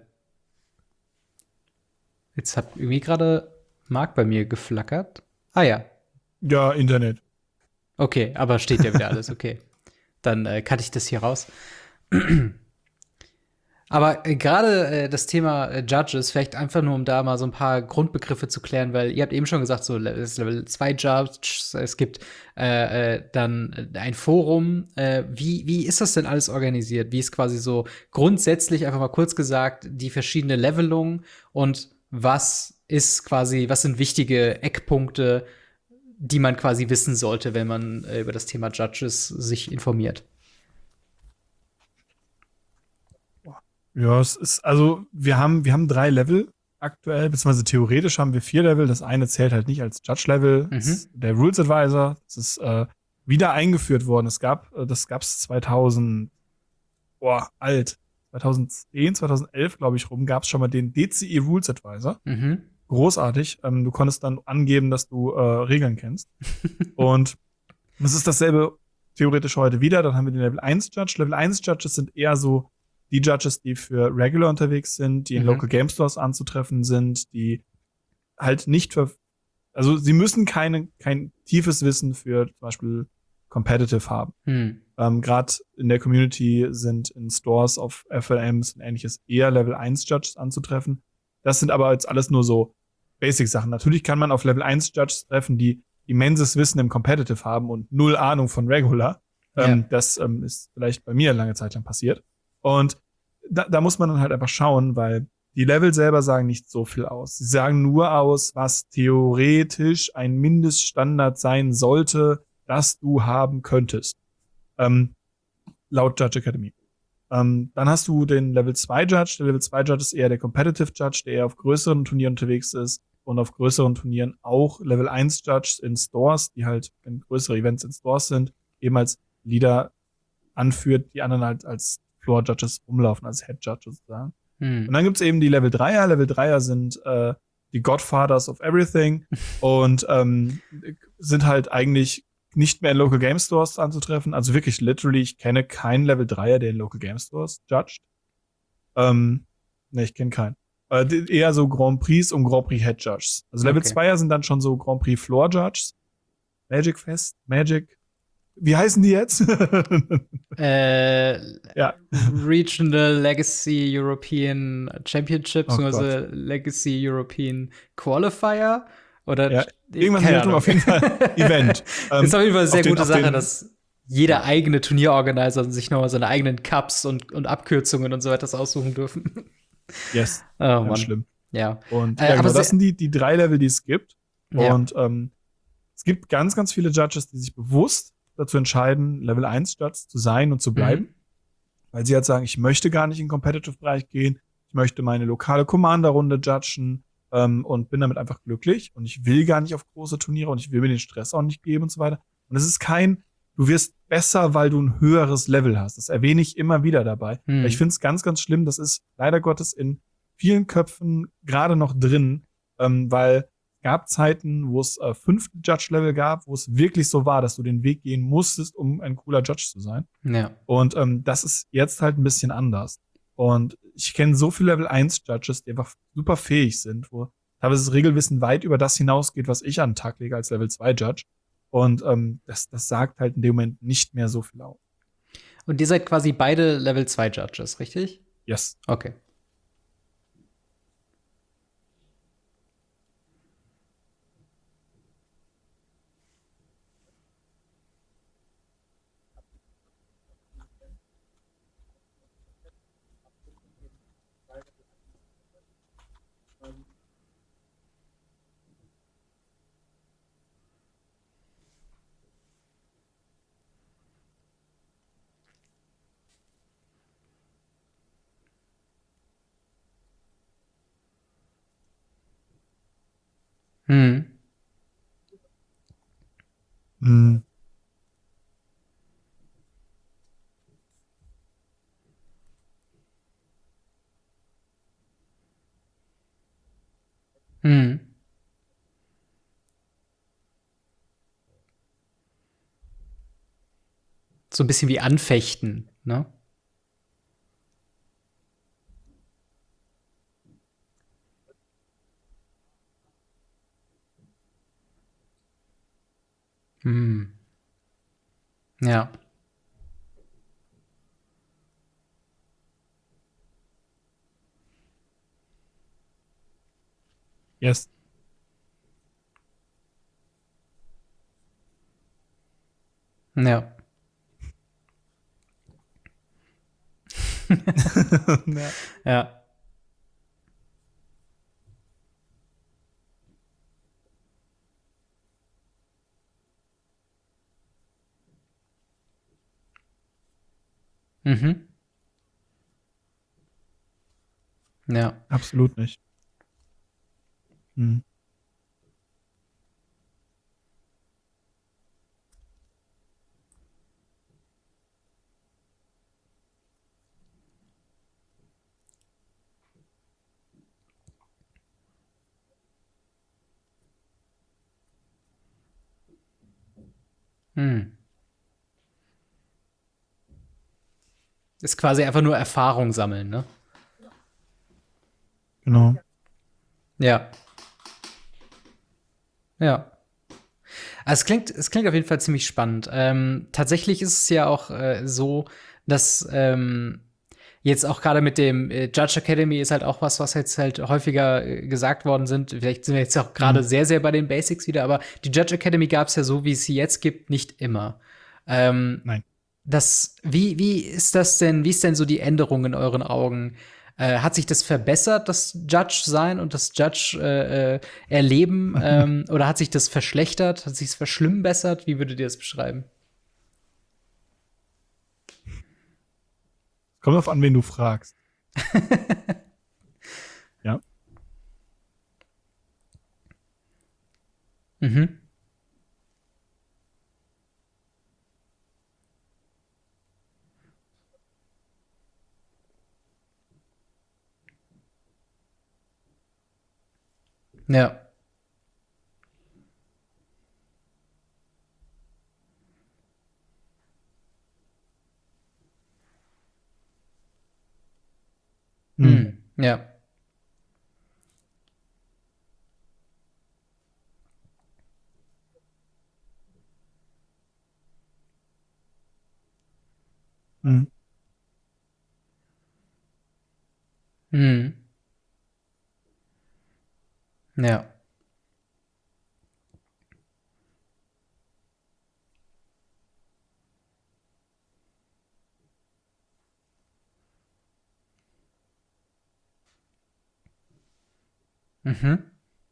jetzt hat irgendwie gerade Marc bei mir geflackert. Ah ja, Ja, Internet. okay, aber steht ja wieder alles, okay. Dann äh, cutte ich das hier raus. Aber äh, gerade äh, das Thema äh, Judges, vielleicht einfach nur, um da mal so ein paar Grundbegriffe zu klären, weil ihr habt eben schon gesagt, so es ist Level zwei Judges, es gibt äh, äh, dann äh, ein Forum. Äh, wie, wie ist das denn alles organisiert? Wie ist quasi so grundsätzlich, einfach mal kurz gesagt, die verschiedene Levelung und was ist quasi, was sind wichtige Eckpunkte, die man quasi wissen sollte, wenn man äh, über das Thema Judges sich informiert? Ja, es ist, also wir haben, wir haben drei Level aktuell, beziehungsweise theoretisch haben wir vier Level. Das eine zählt halt nicht als Judge-Level. Das Mhm. ist der Rules Advisor. Das ist äh, wieder eingeführt worden. Es gab, äh, das gab's zweitausend, boah, alt. zweitausendzehn, zweitausendelf, glaube ich, rum, gab's schon mal den D C E Rules Advisor. Mhm. Großartig. Ähm, du konntest dann angeben, dass du äh, Regeln kennst. Und es ist dasselbe theoretisch heute wieder. Dann haben wir den Level eins Judge. Level eins Judges sind eher so die Judges, die für Regular unterwegs sind, die in Mhm. Local Game Stores anzutreffen sind, die halt nicht für, also sie müssen keine, kein tiefes Wissen für zum Beispiel Competitive haben. Hm. Ähm, Gerade in der Community sind in Stores auf F L Ms und ähnliches eher Level eins Judges anzutreffen. Das sind aber jetzt alles nur so Basic-Sachen. Natürlich kann man auf Level eins Judges treffen, die immenses Wissen im Competitive haben und null Ahnung von Regular. Ähm, Ja. Das ähm, ist vielleicht bei mir lange Zeit lang passiert. Und da, da muss man dann halt einfach schauen, weil die Level selber sagen nicht so viel aus. Sie sagen nur aus, was theoretisch ein Mindeststandard sein sollte, das du haben könntest. Ähm, laut Judge Academy. Ähm, dann hast du den Level zwei Judge. Der Level zwei Judge ist eher der Competitive Judge, der eher auf größeren Turnieren unterwegs ist und auf größeren Turnieren auch Level eins Judges in Stores, die halt, wenn größere Events in Stores sind, eben als Leader anführt, die anderen halt als Floor Judges rumlaufen, als Head Judges sozusagen. Hm. Und dann gibt's eben die Level dreier. Level dreier sind äh, die Godfathers of Everything und ähm, sind halt eigentlich nicht mehr in Local Game Stores anzutreffen. Also wirklich literally, ich kenne keinen Level dreier, der in Local Game Stores judged. Ähm, ne, ich kenne keinen. Äh, die- eher so Grand Prix und Grand Prix Head Judges. Also Level Okay. zweier sind dann schon so Grand Prix Floor Judges. Magic Fest, Magic. Wie heißen die jetzt? Äh, ja. Regional Legacy European Championship, Oh beziehungsweise Legacy European Qualifier oder Ja, irgendwas in die keine Richtung, Ahnung. auf jeden Fall Event. Ähm, ist auf jeden Fall eine sehr auf den- gute auf Sache, den- dass jeder eigene Turnierorganizer sich nochmal seine eigenen Cups und, und Abkürzungen und so weiter aussuchen dürfen. Yes, Oh ganz Mann. schlimm. Ja. Und Äh, ja, aber genau, sehr- das sind die, die drei Level, die es gibt. Ja. Und ähm, es gibt ganz, ganz viele Judges, die sich bewusst dazu entscheiden, Level eins Judge zu sein und zu bleiben. Mhm. Weil sie halt sagen, ich möchte gar nicht in den Competitive-Bereich gehen. Ich möchte meine lokale Commander-Runde judgen ähm, und bin damit einfach glücklich. Und ich will gar nicht auf große Turniere und ich will mir den Stress auch nicht geben und so weiter. Und es ist kein, du wirst besser, weil du ein höheres Level hast. Das erwähne ich immer wieder dabei. Mhm. Weil ich finde es ganz, ganz schlimm. Das ist leider Gottes in vielen Köpfen gerade noch drin, ähm, weil es gab Zeiten, wo es äh, fünf Judge-Level gab, wo es wirklich so war, dass du den Weg gehen musstest, um ein cooler Judge zu sein. Ja. Und ähm, das ist jetzt halt ein bisschen anders. Und ich kenne so viele Level eins Judges, die einfach super fähig sind, wo teilweise das Regelwissen weit über das hinausgeht, was ich an den Tag lege als Level zwei Judge. Und ähm, das, das sagt halt in dem Moment nicht mehr so viel aus. Und ihr seid quasi beide Level zwei Judges, richtig? Yes. Okay. Hm. Hm. Hm. So ein bisschen wie Anfechten, ne? Hm. Ja. Yes. Ja. ja. Ja. Mhm. Ja. Absolut nicht. Hm. Hm. Ist quasi einfach nur Erfahrung sammeln, ne? Genau. Ja. Ja. Also es klingt, es klingt auf jeden Fall ziemlich spannend. Ähm, tatsächlich ist es ja auch äh, so, dass ähm, jetzt auch gerade mit dem äh, Judge Academy ist halt auch was, was jetzt halt häufiger äh, gesagt worden sind. Vielleicht sind wir jetzt auch gerade Mhm. sehr, sehr bei den Basics wieder, aber die Judge Academy gab es ja so, wie es sie jetzt gibt, nicht immer. Ähm, Nein. Das, wie, wie ist das denn, wie ist denn so die Änderung in euren Augen? Äh, hat sich das verbessert, das Judge-Sein und das Judge-Erleben? Äh, ähm, oder hat sich das verschlechtert? Hat sich es verschlimmbessert? Wie würdet ihr das beschreiben? Kommt drauf an, wen du fragst. Ja. Mhm. Ja. Hm. Hm. Ja. Hm. Hm. Ja. Mhm.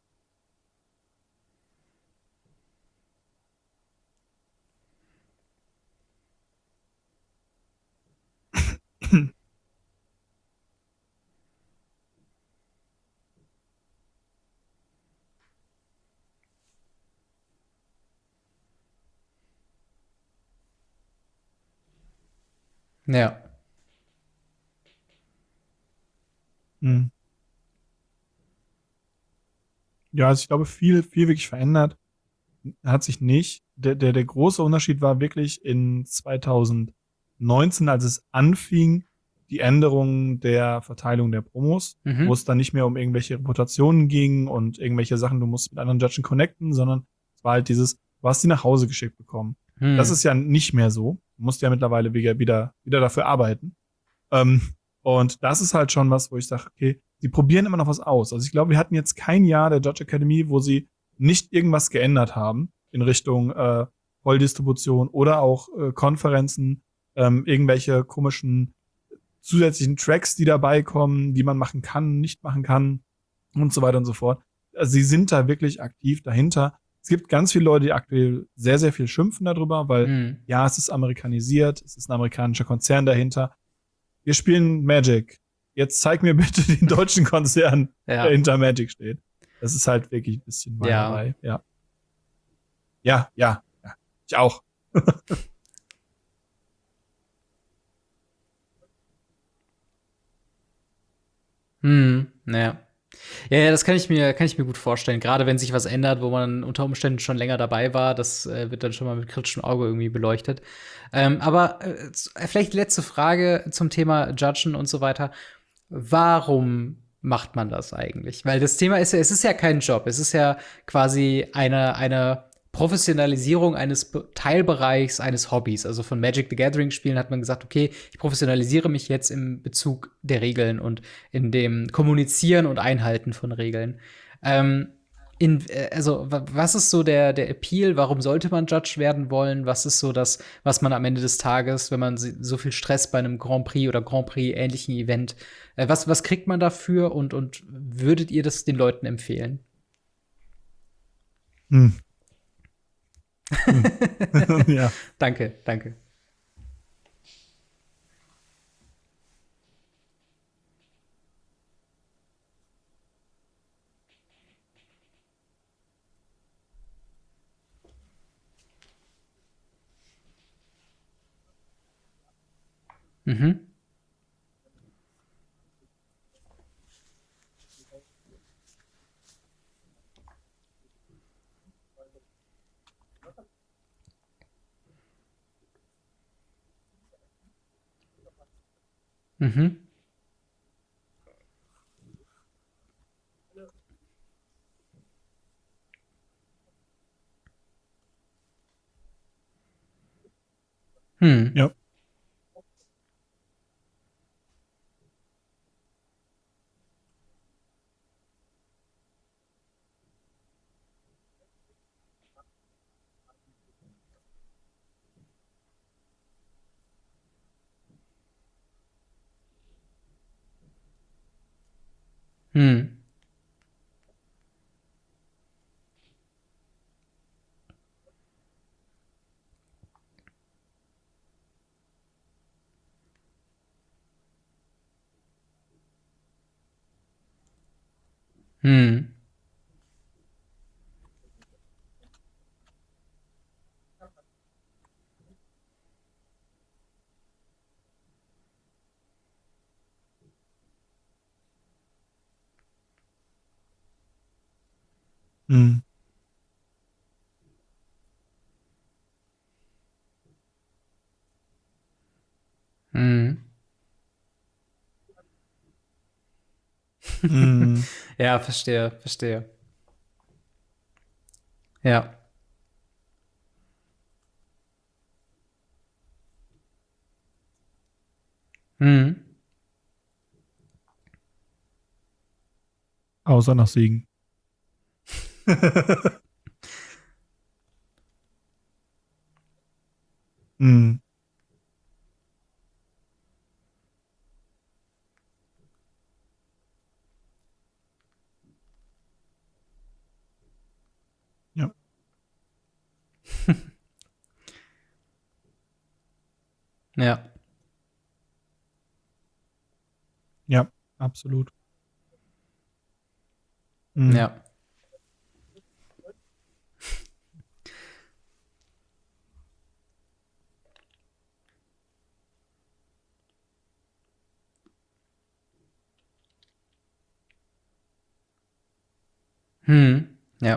Ja. Hm. Ja, also ich glaube, viel, viel wirklich verändert hat sich nicht. Der, der, der große Unterschied war wirklich in zwanzig neunzehn, als es anfing, die Änderung der Verteilung der Promos, wo Mhm. es dann nicht mehr um irgendwelche Reputationen ging und irgendwelche Sachen, du musst mit anderen Judgen connecten, sondern es war halt dieses, du hast die nach Hause geschickt bekommen. Das Hm. ist ja nicht mehr so. Du musst ja mittlerweile wieder, wieder, wieder dafür arbeiten. Ähm, und das ist halt schon was, wo ich sage, okay, sie probieren immer noch was aus. Also ich glaube, wir hatten jetzt kein Jahr der Judge Academy, wo sie nicht irgendwas geändert haben in Richtung äh, Volldistribution oder auch äh, Konferenzen, ähm, irgendwelche komischen zusätzlichen Tracks, die dabei kommen, die man machen kann, nicht machen kann und so weiter und so fort. Also sie sind da wirklich aktiv dahinter. Es gibt ganz viele Leute, die aktuell sehr, sehr viel schimpfen darüber, weil Hm. ja, es ist amerikanisiert, es ist ein amerikanischer Konzern dahinter. Wir spielen Magic. Jetzt zeig mir bitte den deutschen Konzern, der Ja. hinter Magic steht. Das ist halt wirklich ein bisschen Ja. Weinerei, ja. Ja, ja, ja. Ich auch. Hm. Ja. Ja, ja, das kann ich mir, kann ich mir gut vorstellen. Gerade wenn sich was ändert, wo man unter Umständen schon länger dabei war, das äh, wird dann schon mal mit kritischem Auge irgendwie beleuchtet. Ähm, aber äh, z- vielleicht letzte Frage zum Thema Judgen und so weiter. Warum macht man das eigentlich? Weil das Thema ist ja, es ist ja kein Job. Es ist ja quasi eine, eine Professionalisierung eines Be- Teilbereichs eines Hobbys. Also von Magic the Gathering Spielen hat man gesagt, okay, ich professionalisiere mich jetzt im Bezug der Regeln und in dem Kommunizieren und Einhalten von Regeln. Ähm, in, äh, also, wa- was ist so der, der Appeal? Warum sollte man Judge werden wollen? Was ist so das, was man am Ende des Tages, wenn man si- so viel Stress bei einem Grand Prix oder Grand Prix ähnlichen Event, äh, was, was kriegt man dafür und, und würdet ihr das den Leuten empfehlen? Hm. Hm. Ja. Danke, danke. Mhm. Mhm. Hm. Ja. Hm. Hm. Hm. Hm. Hm. Ja, verstehe, verstehe. Ja. Hm. Außer nach Siegen. hm. Ja. Ja. Ja, absolut. Hm. Ja. Hm. Ja.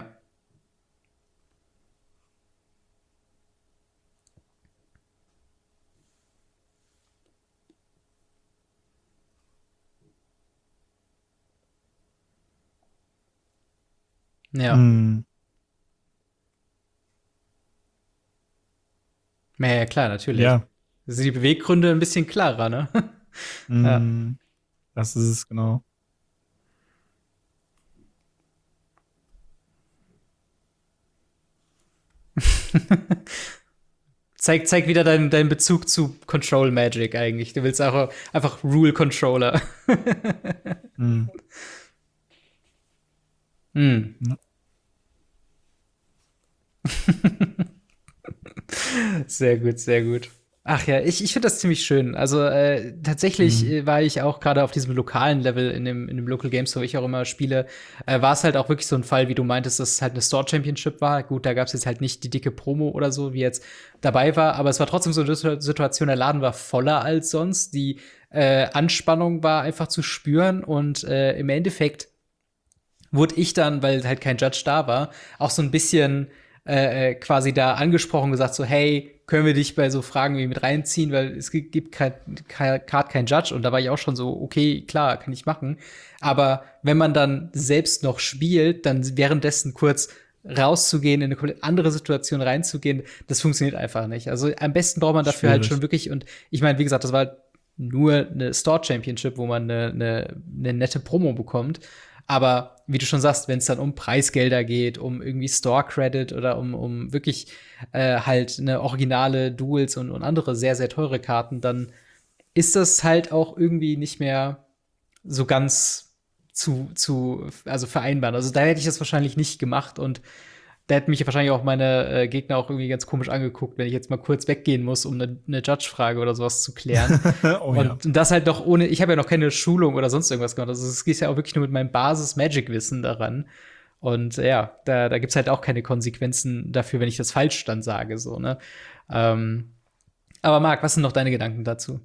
Ja. Hm. Ja, ja, klar, natürlich. Ja. Da sind die Beweggründe ein bisschen klarer, ne? Ja. Hm. Das ist es, genau. Zeig, zeig wieder deinen deinen Bezug zu Control Magic eigentlich. Du willst auch einfach Rule Controller. Hm. Hm. Ja. Sehr gut, sehr gut. Ach ja, ich, ich finde das ziemlich schön. Also äh, tatsächlich Hm. äh, war ich auch gerade auf diesem lokalen Level in dem, in dem Local Games, wo ich auch immer spiele, äh, war es halt auch wirklich so ein Fall, wie du meintest, dass es halt eine Store Championship war. Gut, da gab es jetzt halt nicht die dicke Promo oder so, wie jetzt dabei war, aber es war trotzdem so eine Situ- Situation, der Laden war voller als sonst. Die äh, Anspannung war einfach zu spüren und äh, im Endeffekt wurde ich dann, weil halt kein Judge da war, auch so ein bisschen äh, äh, quasi da angesprochen, gesagt so, hey, können wir dich bei so Fragen wie mit reinziehen, weil es gi- gibt kein, kein, grad kein Judge. Und da war ich auch schon so, okay, klar, kann ich machen. Aber wenn man dann selbst noch spielt, dann währenddessen kurz rauszugehen, in eine komplett andere Situation reinzugehen, das funktioniert einfach nicht. Also am besten braucht man dafür halt Schwierig. schon wirklich, und ich meine, wie gesagt, das war halt nur eine Store Championship, wo man eine, eine, eine nette Promo bekommt. Aber wie du schon sagst, wenn es dann um Preisgelder geht, um irgendwie Store Credit oder um, um wirklich äh, halt eine originale Duels und, und andere sehr, sehr teure Karten, dann ist das halt auch irgendwie nicht mehr so ganz zu, zu, also vereinbaren. Also da hätte ich das wahrscheinlich nicht gemacht und da hätten mich wahrscheinlich auch meine äh, Gegner auch irgendwie ganz komisch angeguckt, wenn ich jetzt mal kurz weggehen muss, um eine, eine Judge-Frage oder sowas zu klären. oh und, ja. und das halt doch ohne, ich habe ja noch keine Schulung oder sonst irgendwas gemacht. Also es geht ja auch wirklich nur mit meinem Basis-Magic-Wissen daran. Und ja, da, da gibt's halt auch keine Konsequenzen dafür, wenn ich das falsch dann sage, so, ne? Ähm, aber Marc, was sind noch deine Gedanken dazu?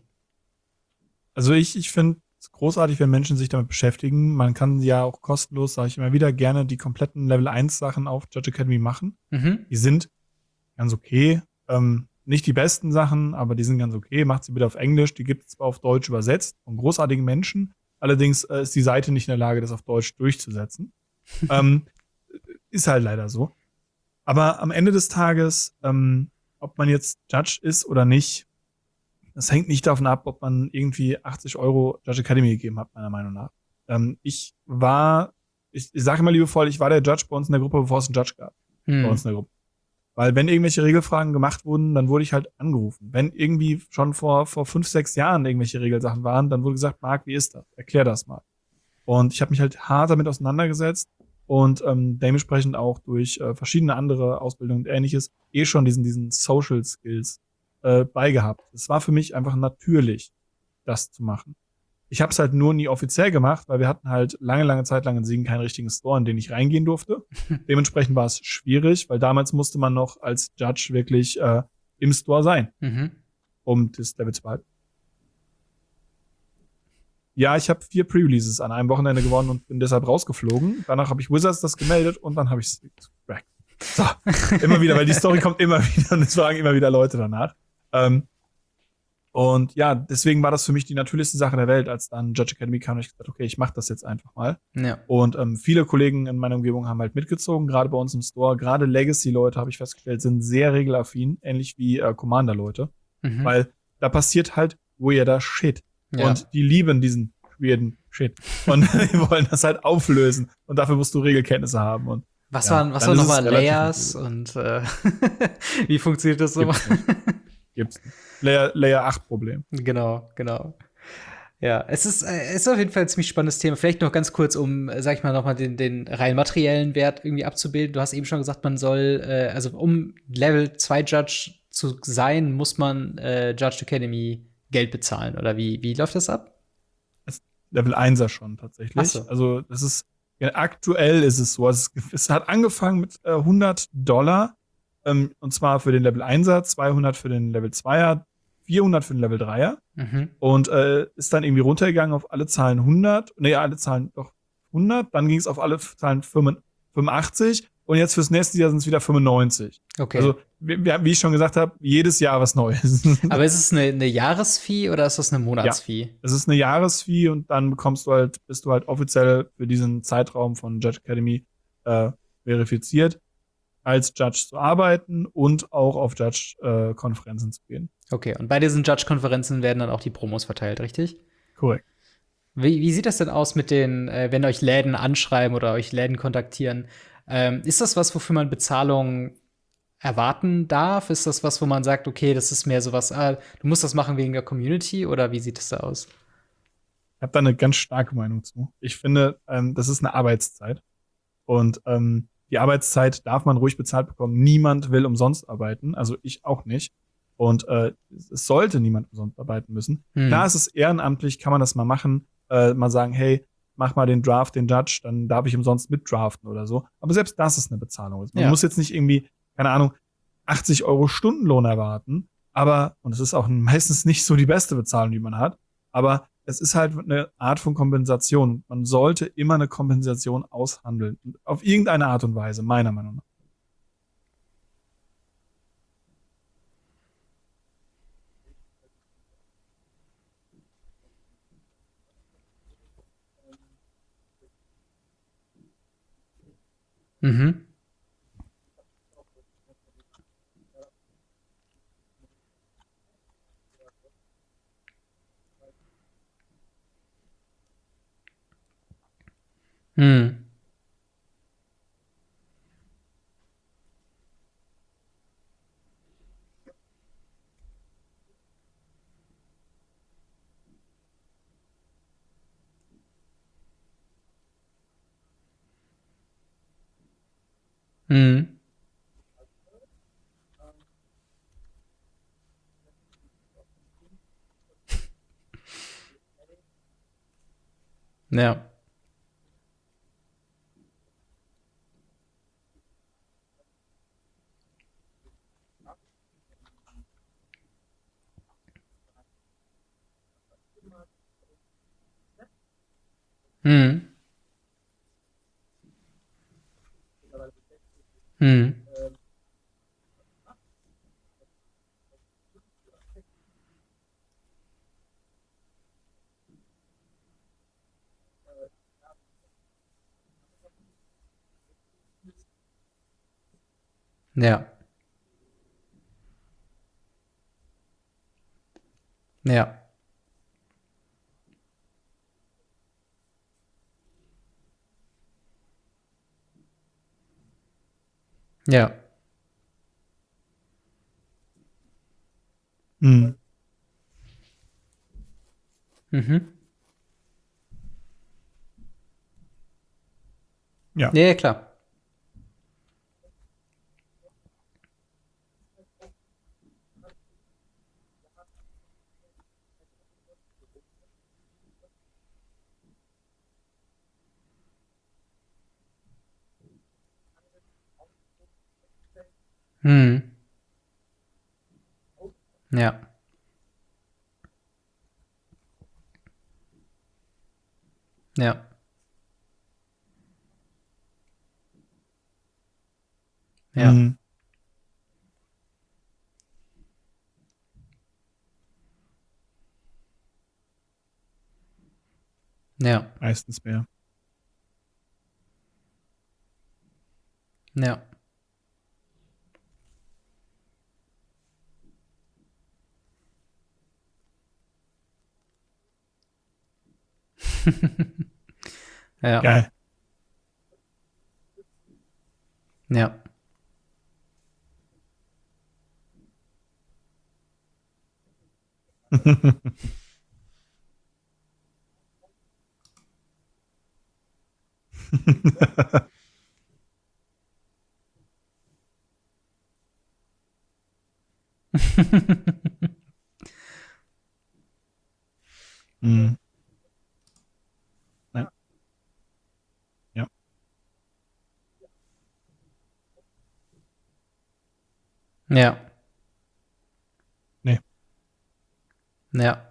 Also ich, ich finde es großartig, wenn Menschen sich damit beschäftigen. Man kann ja auch kostenlos, sage ich immer wieder, gerne die kompletten Level eins Sachen auf Judge Academy machen. Mhm. Die sind ganz okay. Ähm, nicht die besten Sachen, aber die sind ganz okay. Macht sie bitte auf Englisch. Die gibt es zwar auf Deutsch übersetzt von großartigen Menschen. Allerdings äh, ist die Seite nicht in der Lage, das auf Deutsch durchzusetzen. ähm, ist halt leider so. Aber am Ende des Tages, ähm, ob man jetzt Judge ist oder nicht, das hängt nicht davon ab, ob man irgendwie achtzig Euro Judge Academy gegeben hat, meiner Meinung nach. Ähm, ich war, ich, ich sage immer liebevoll, ich war der Judge bei uns in der Gruppe, bevor es einen Judge gab. Hm. Bei uns in der Gruppe. Weil wenn irgendwelche Regelfragen gemacht wurden, dann wurde ich halt angerufen. Wenn irgendwie schon vor, vor fünf, sechs Jahren irgendwelche Regelsachen waren, dann wurde gesagt, Marc, wie ist das? Erklär das mal. Und ich habe mich halt hart damit auseinandergesetzt und ähm, dementsprechend auch durch äh, verschiedene andere Ausbildungen und ähnliches eh schon diesen, diesen Social Skills äh, beigehabt. Es war für mich einfach natürlich, das zu machen. Ich habe es halt nur nie offiziell gemacht, weil wir hatten halt lange, lange Zeit lang in Siegen keinen richtigen Store, in den ich reingehen durfte. Dementsprechend war es schwierig, weil damals musste man noch als Judge wirklich äh, im Store sein, Mhm. um das Level zu behalten. Ja, ich habe vier Pre-Releases an einem Wochenende gewonnen und bin deshalb rausgeflogen. Danach habe ich Wizards das gemeldet und dann habe ich es gecrackt. So, immer wieder, weil die Story kommt immer wieder und es fragen immer wieder Leute danach. Ähm, und ja, deswegen war das für mich die natürlichste Sache der Welt, als dann Judge Academy kam und ich gesagt, okay, ich mache das jetzt einfach mal. Ja. Und ähm, viele Kollegen in meiner Umgebung haben halt mitgezogen, gerade bei uns im Store. Gerade Legacy-Leute, habe ich festgestellt, sind sehr regelaffin, ähnlich wie äh, Commander-Leute. Mhm. Weil da passiert halt weirder Shit. Ja. Und die lieben diesen weirden Shit. Und die wollen das halt auflösen. Und dafür musst du Regelkenntnisse haben. Und Was ja, waren, was dann waren ist es nochmal relativ Layers und äh, wie funktioniert das so? Gibt's nicht. Gibt's nicht. Layer, Layer acht Problem. Genau, genau. Ja, es ist, äh, es ist auf jeden Fall ein ziemlich spannendes Thema. Vielleicht noch ganz kurz, um, äh, sag ich mal, nochmal den, den rein materiellen Wert irgendwie abzubilden. Du hast eben schon gesagt, man soll, äh, also um Level zwei Judge zu sein, muss man äh, Judge Academy Geld bezahlen. Oder wie, wie läuft das ab? Level einser schon tatsächlich. Ach so. Also das ist ja, aktuell ist es so. Es, es hat angefangen mit äh, hundert Dollar. Ähm, und zwar für den Level einser, zweihundert für den Level zweier, vierhundert für den Level dreier. Mhm. Und äh, ist dann irgendwie runtergegangen auf alle Zahlen hundert. Nee, alle Zahlen doch hundert. Dann ging es auf alle Zahlen fünfundachtzig. Und jetzt fürs nächste Jahr sind es wieder fünfundneunzig. Okay. Also, wie, wie ich schon gesagt habe, jedes Jahr was Neues. Aber ist es eine, eine Jahresfee oder ist das eine Monatsfee? Es ist eine Jahresfee und dann bekommst du halt, bist du halt offiziell für diesen Zeitraum von Judge Academy äh, verifiziert, als Judge zu arbeiten und auch auf Judge-Konferenzen äh, zu gehen. Okay, und bei diesen Judge-Konferenzen werden dann auch die Promos verteilt, richtig? Korrekt. Wie, wie sieht das denn aus mit den, äh, wenn euch Läden anschreiben oder euch Läden kontaktieren? Ähm, ist das was, wofür man Bezahlung erwarten darf? Ist das was, wo man sagt, okay, das ist mehr sowas, ah, du musst das machen wegen der Community oder wie sieht das da aus? Ich habe da eine ganz starke Meinung zu. Ich finde, ähm, das ist eine Arbeitszeit. Und ähm, die Arbeitszeit darf man ruhig bezahlt bekommen. Niemand will umsonst arbeiten, also ich auch nicht. Und äh, es sollte niemand umsonst arbeiten müssen. Hm. Klar, es ist ehrenamtlich, kann man das mal machen, äh, mal sagen, hey, mach mal den Draft, den Judge, dann darf ich umsonst mitdraften oder so. Aber selbst das ist eine Bezahlung. Man Ja. muss jetzt nicht irgendwie, keine Ahnung, achtzig Euro Stundenlohn erwarten. Aber, und es ist auch meistens nicht so die beste Bezahlung, die man hat, aber es ist halt eine Art von Kompensation. Man sollte immer eine Kompensation aushandeln. Auf irgendeine Art und Weise, meiner Meinung nach. Mhm. Hm. Hm. Ja. Hm. Hm. Ja. Ja. Ja. Mhm. Mhm. Ja. Ja, ja, klar. Hm. Ja. Ja. Ja. Mhm. Ja. Meistens mehr. Ja. Ja. Geil. Ja. Mhm. Ja. Ja. Ja. Nee. Ja.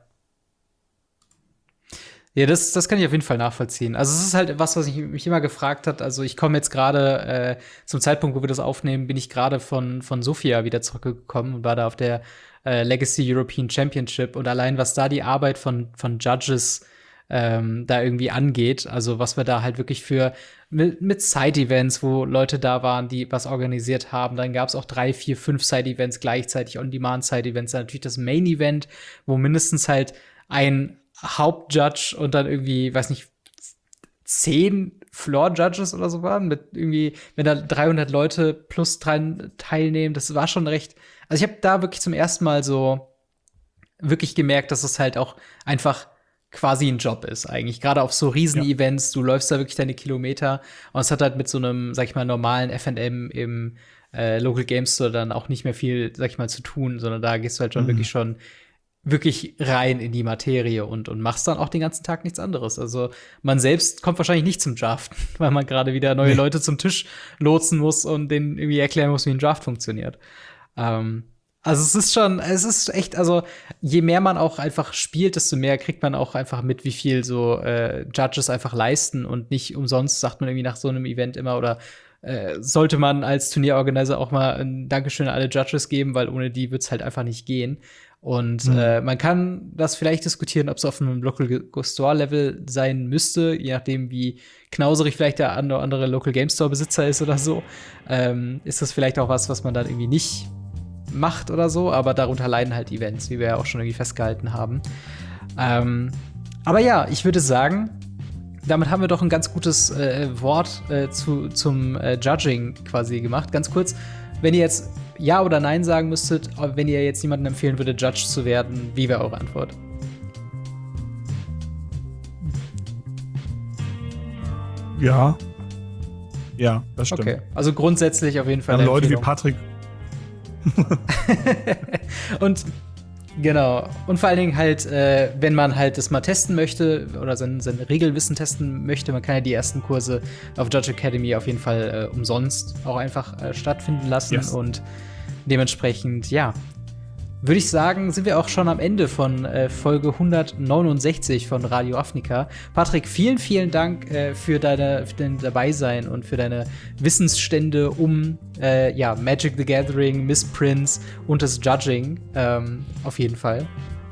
Ja, das, das kann ich auf jeden Fall nachvollziehen. Also es ist halt was, was ich mich immer gefragt hat. Also ich komme jetzt gerade äh, zum Zeitpunkt, wo wir das aufnehmen, bin ich gerade von von Sofia wieder zurückgekommen und war da auf der äh, Legacy European Championship und allein was da die Arbeit von von Judges ähm, da irgendwie angeht, also was wir da halt wirklich für mit, mit Side-Events, wo Leute da waren, die was organisiert haben. Dann gab es auch drei, vier, fünf Side-Events gleichzeitig, On-Demand-Side-Events. Dann natürlich das Main-Event, wo mindestens halt ein Hauptjudge und dann irgendwie, weiß nicht, zehn Floor-Judges oder so waren, mit irgendwie, wenn da dreihundert Leute plus drei teilnehmen, das war schon recht. Also ich habe da wirklich zum ersten Mal so wirklich gemerkt, dass es halt auch einfach quasi ein Job ist eigentlich. Gerade auf so Riesen-Events, du läufst da wirklich deine Kilometer und es hat halt mit so einem, sag ich mal, normalen F und M im äh, Local Games Store dann auch nicht mehr viel, sag ich mal, zu tun, sondern da gehst du halt schon Mhm. wirklich schon wirklich rein in die Materie und, und machst dann auch den ganzen Tag nichts anderes. Also man selbst kommt wahrscheinlich nicht zum Draften, weil man gerade wieder neue Nee. Leute zum Tisch lotsen muss und denen irgendwie erklären muss, wie ein Draft funktioniert. Ähm, also es ist schon, es ist echt, also je mehr man auch einfach spielt, desto mehr kriegt man auch einfach mit, wie viel so äh, Judges einfach leisten und nicht umsonst sagt man irgendwie nach so einem Event immer oder äh, sollte man als Turnierorganizer auch mal ein Dankeschön an alle Judges geben, weil ohne die wird's halt einfach nicht gehen. Und Mhm. äh, man kann das vielleicht diskutieren, ob es auf einem Local Store Level sein müsste, je nachdem, wie knauserig vielleicht der andere, andere Local Game Store Besitzer ist oder so. Ähm, ist das vielleicht auch was, was man dann irgendwie nicht macht oder so, aber darunter leiden halt Events, wie wir ja auch schon irgendwie festgehalten haben. Ähm, aber ja, ich würde sagen, damit haben wir doch ein ganz gutes äh, Wort äh, zu, zum äh, Judging quasi gemacht. Ganz kurz, wenn ihr jetzt Ja oder Nein sagen müsstet, wenn ihr jetzt jemandem empfehlen würdet, Judge zu werden, wie wäre eure Antwort? Ja. Ja, das stimmt. Okay, also grundsätzlich auf jeden Fall. Dann eine Leute wie Empfehlung. Patrick. Und genau. Und vor allen Dingen halt, äh, wenn man halt das mal testen möchte oder sein, sein Regelwissen testen möchte, man kann ja die ersten Kurse auf Judge Academy auf jeden Fall äh, umsonst auch einfach äh, stattfinden lassen. Yes. Und dementsprechend, ja, würde ich sagen, sind wir auch schon am Ende von äh, Folge hundertneunundsechzig von Radio Ravnica. Patrick, vielen, vielen Dank äh, für, deine, für dein Dabeisein und für deine Wissensstände um äh, ja, Magic the Gathering, Missprints und das Judging. Ähm, auf jeden Fall.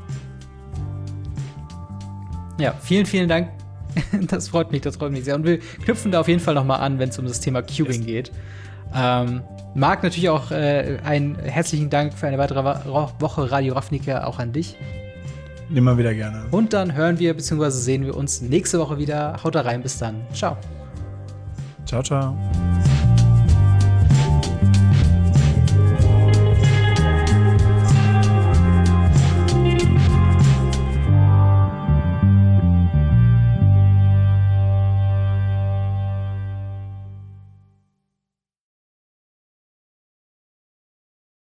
Ja, vielen, vielen Dank. Das freut mich, das freut mich sehr. Und wir knüpfen da auf jeden Fall noch mal an, wenn es um das Thema Cubing Yes. geht. Ähm, Marc, natürlich auch äh, einen herzlichen Dank für eine weitere Wa- Woche Radio Ravnica auch an dich. Immer wieder gerne. Und dann hören wir bzw. sehen wir uns nächste Woche wieder. Haut da rein, bis dann. Ciao. Ciao, ciao.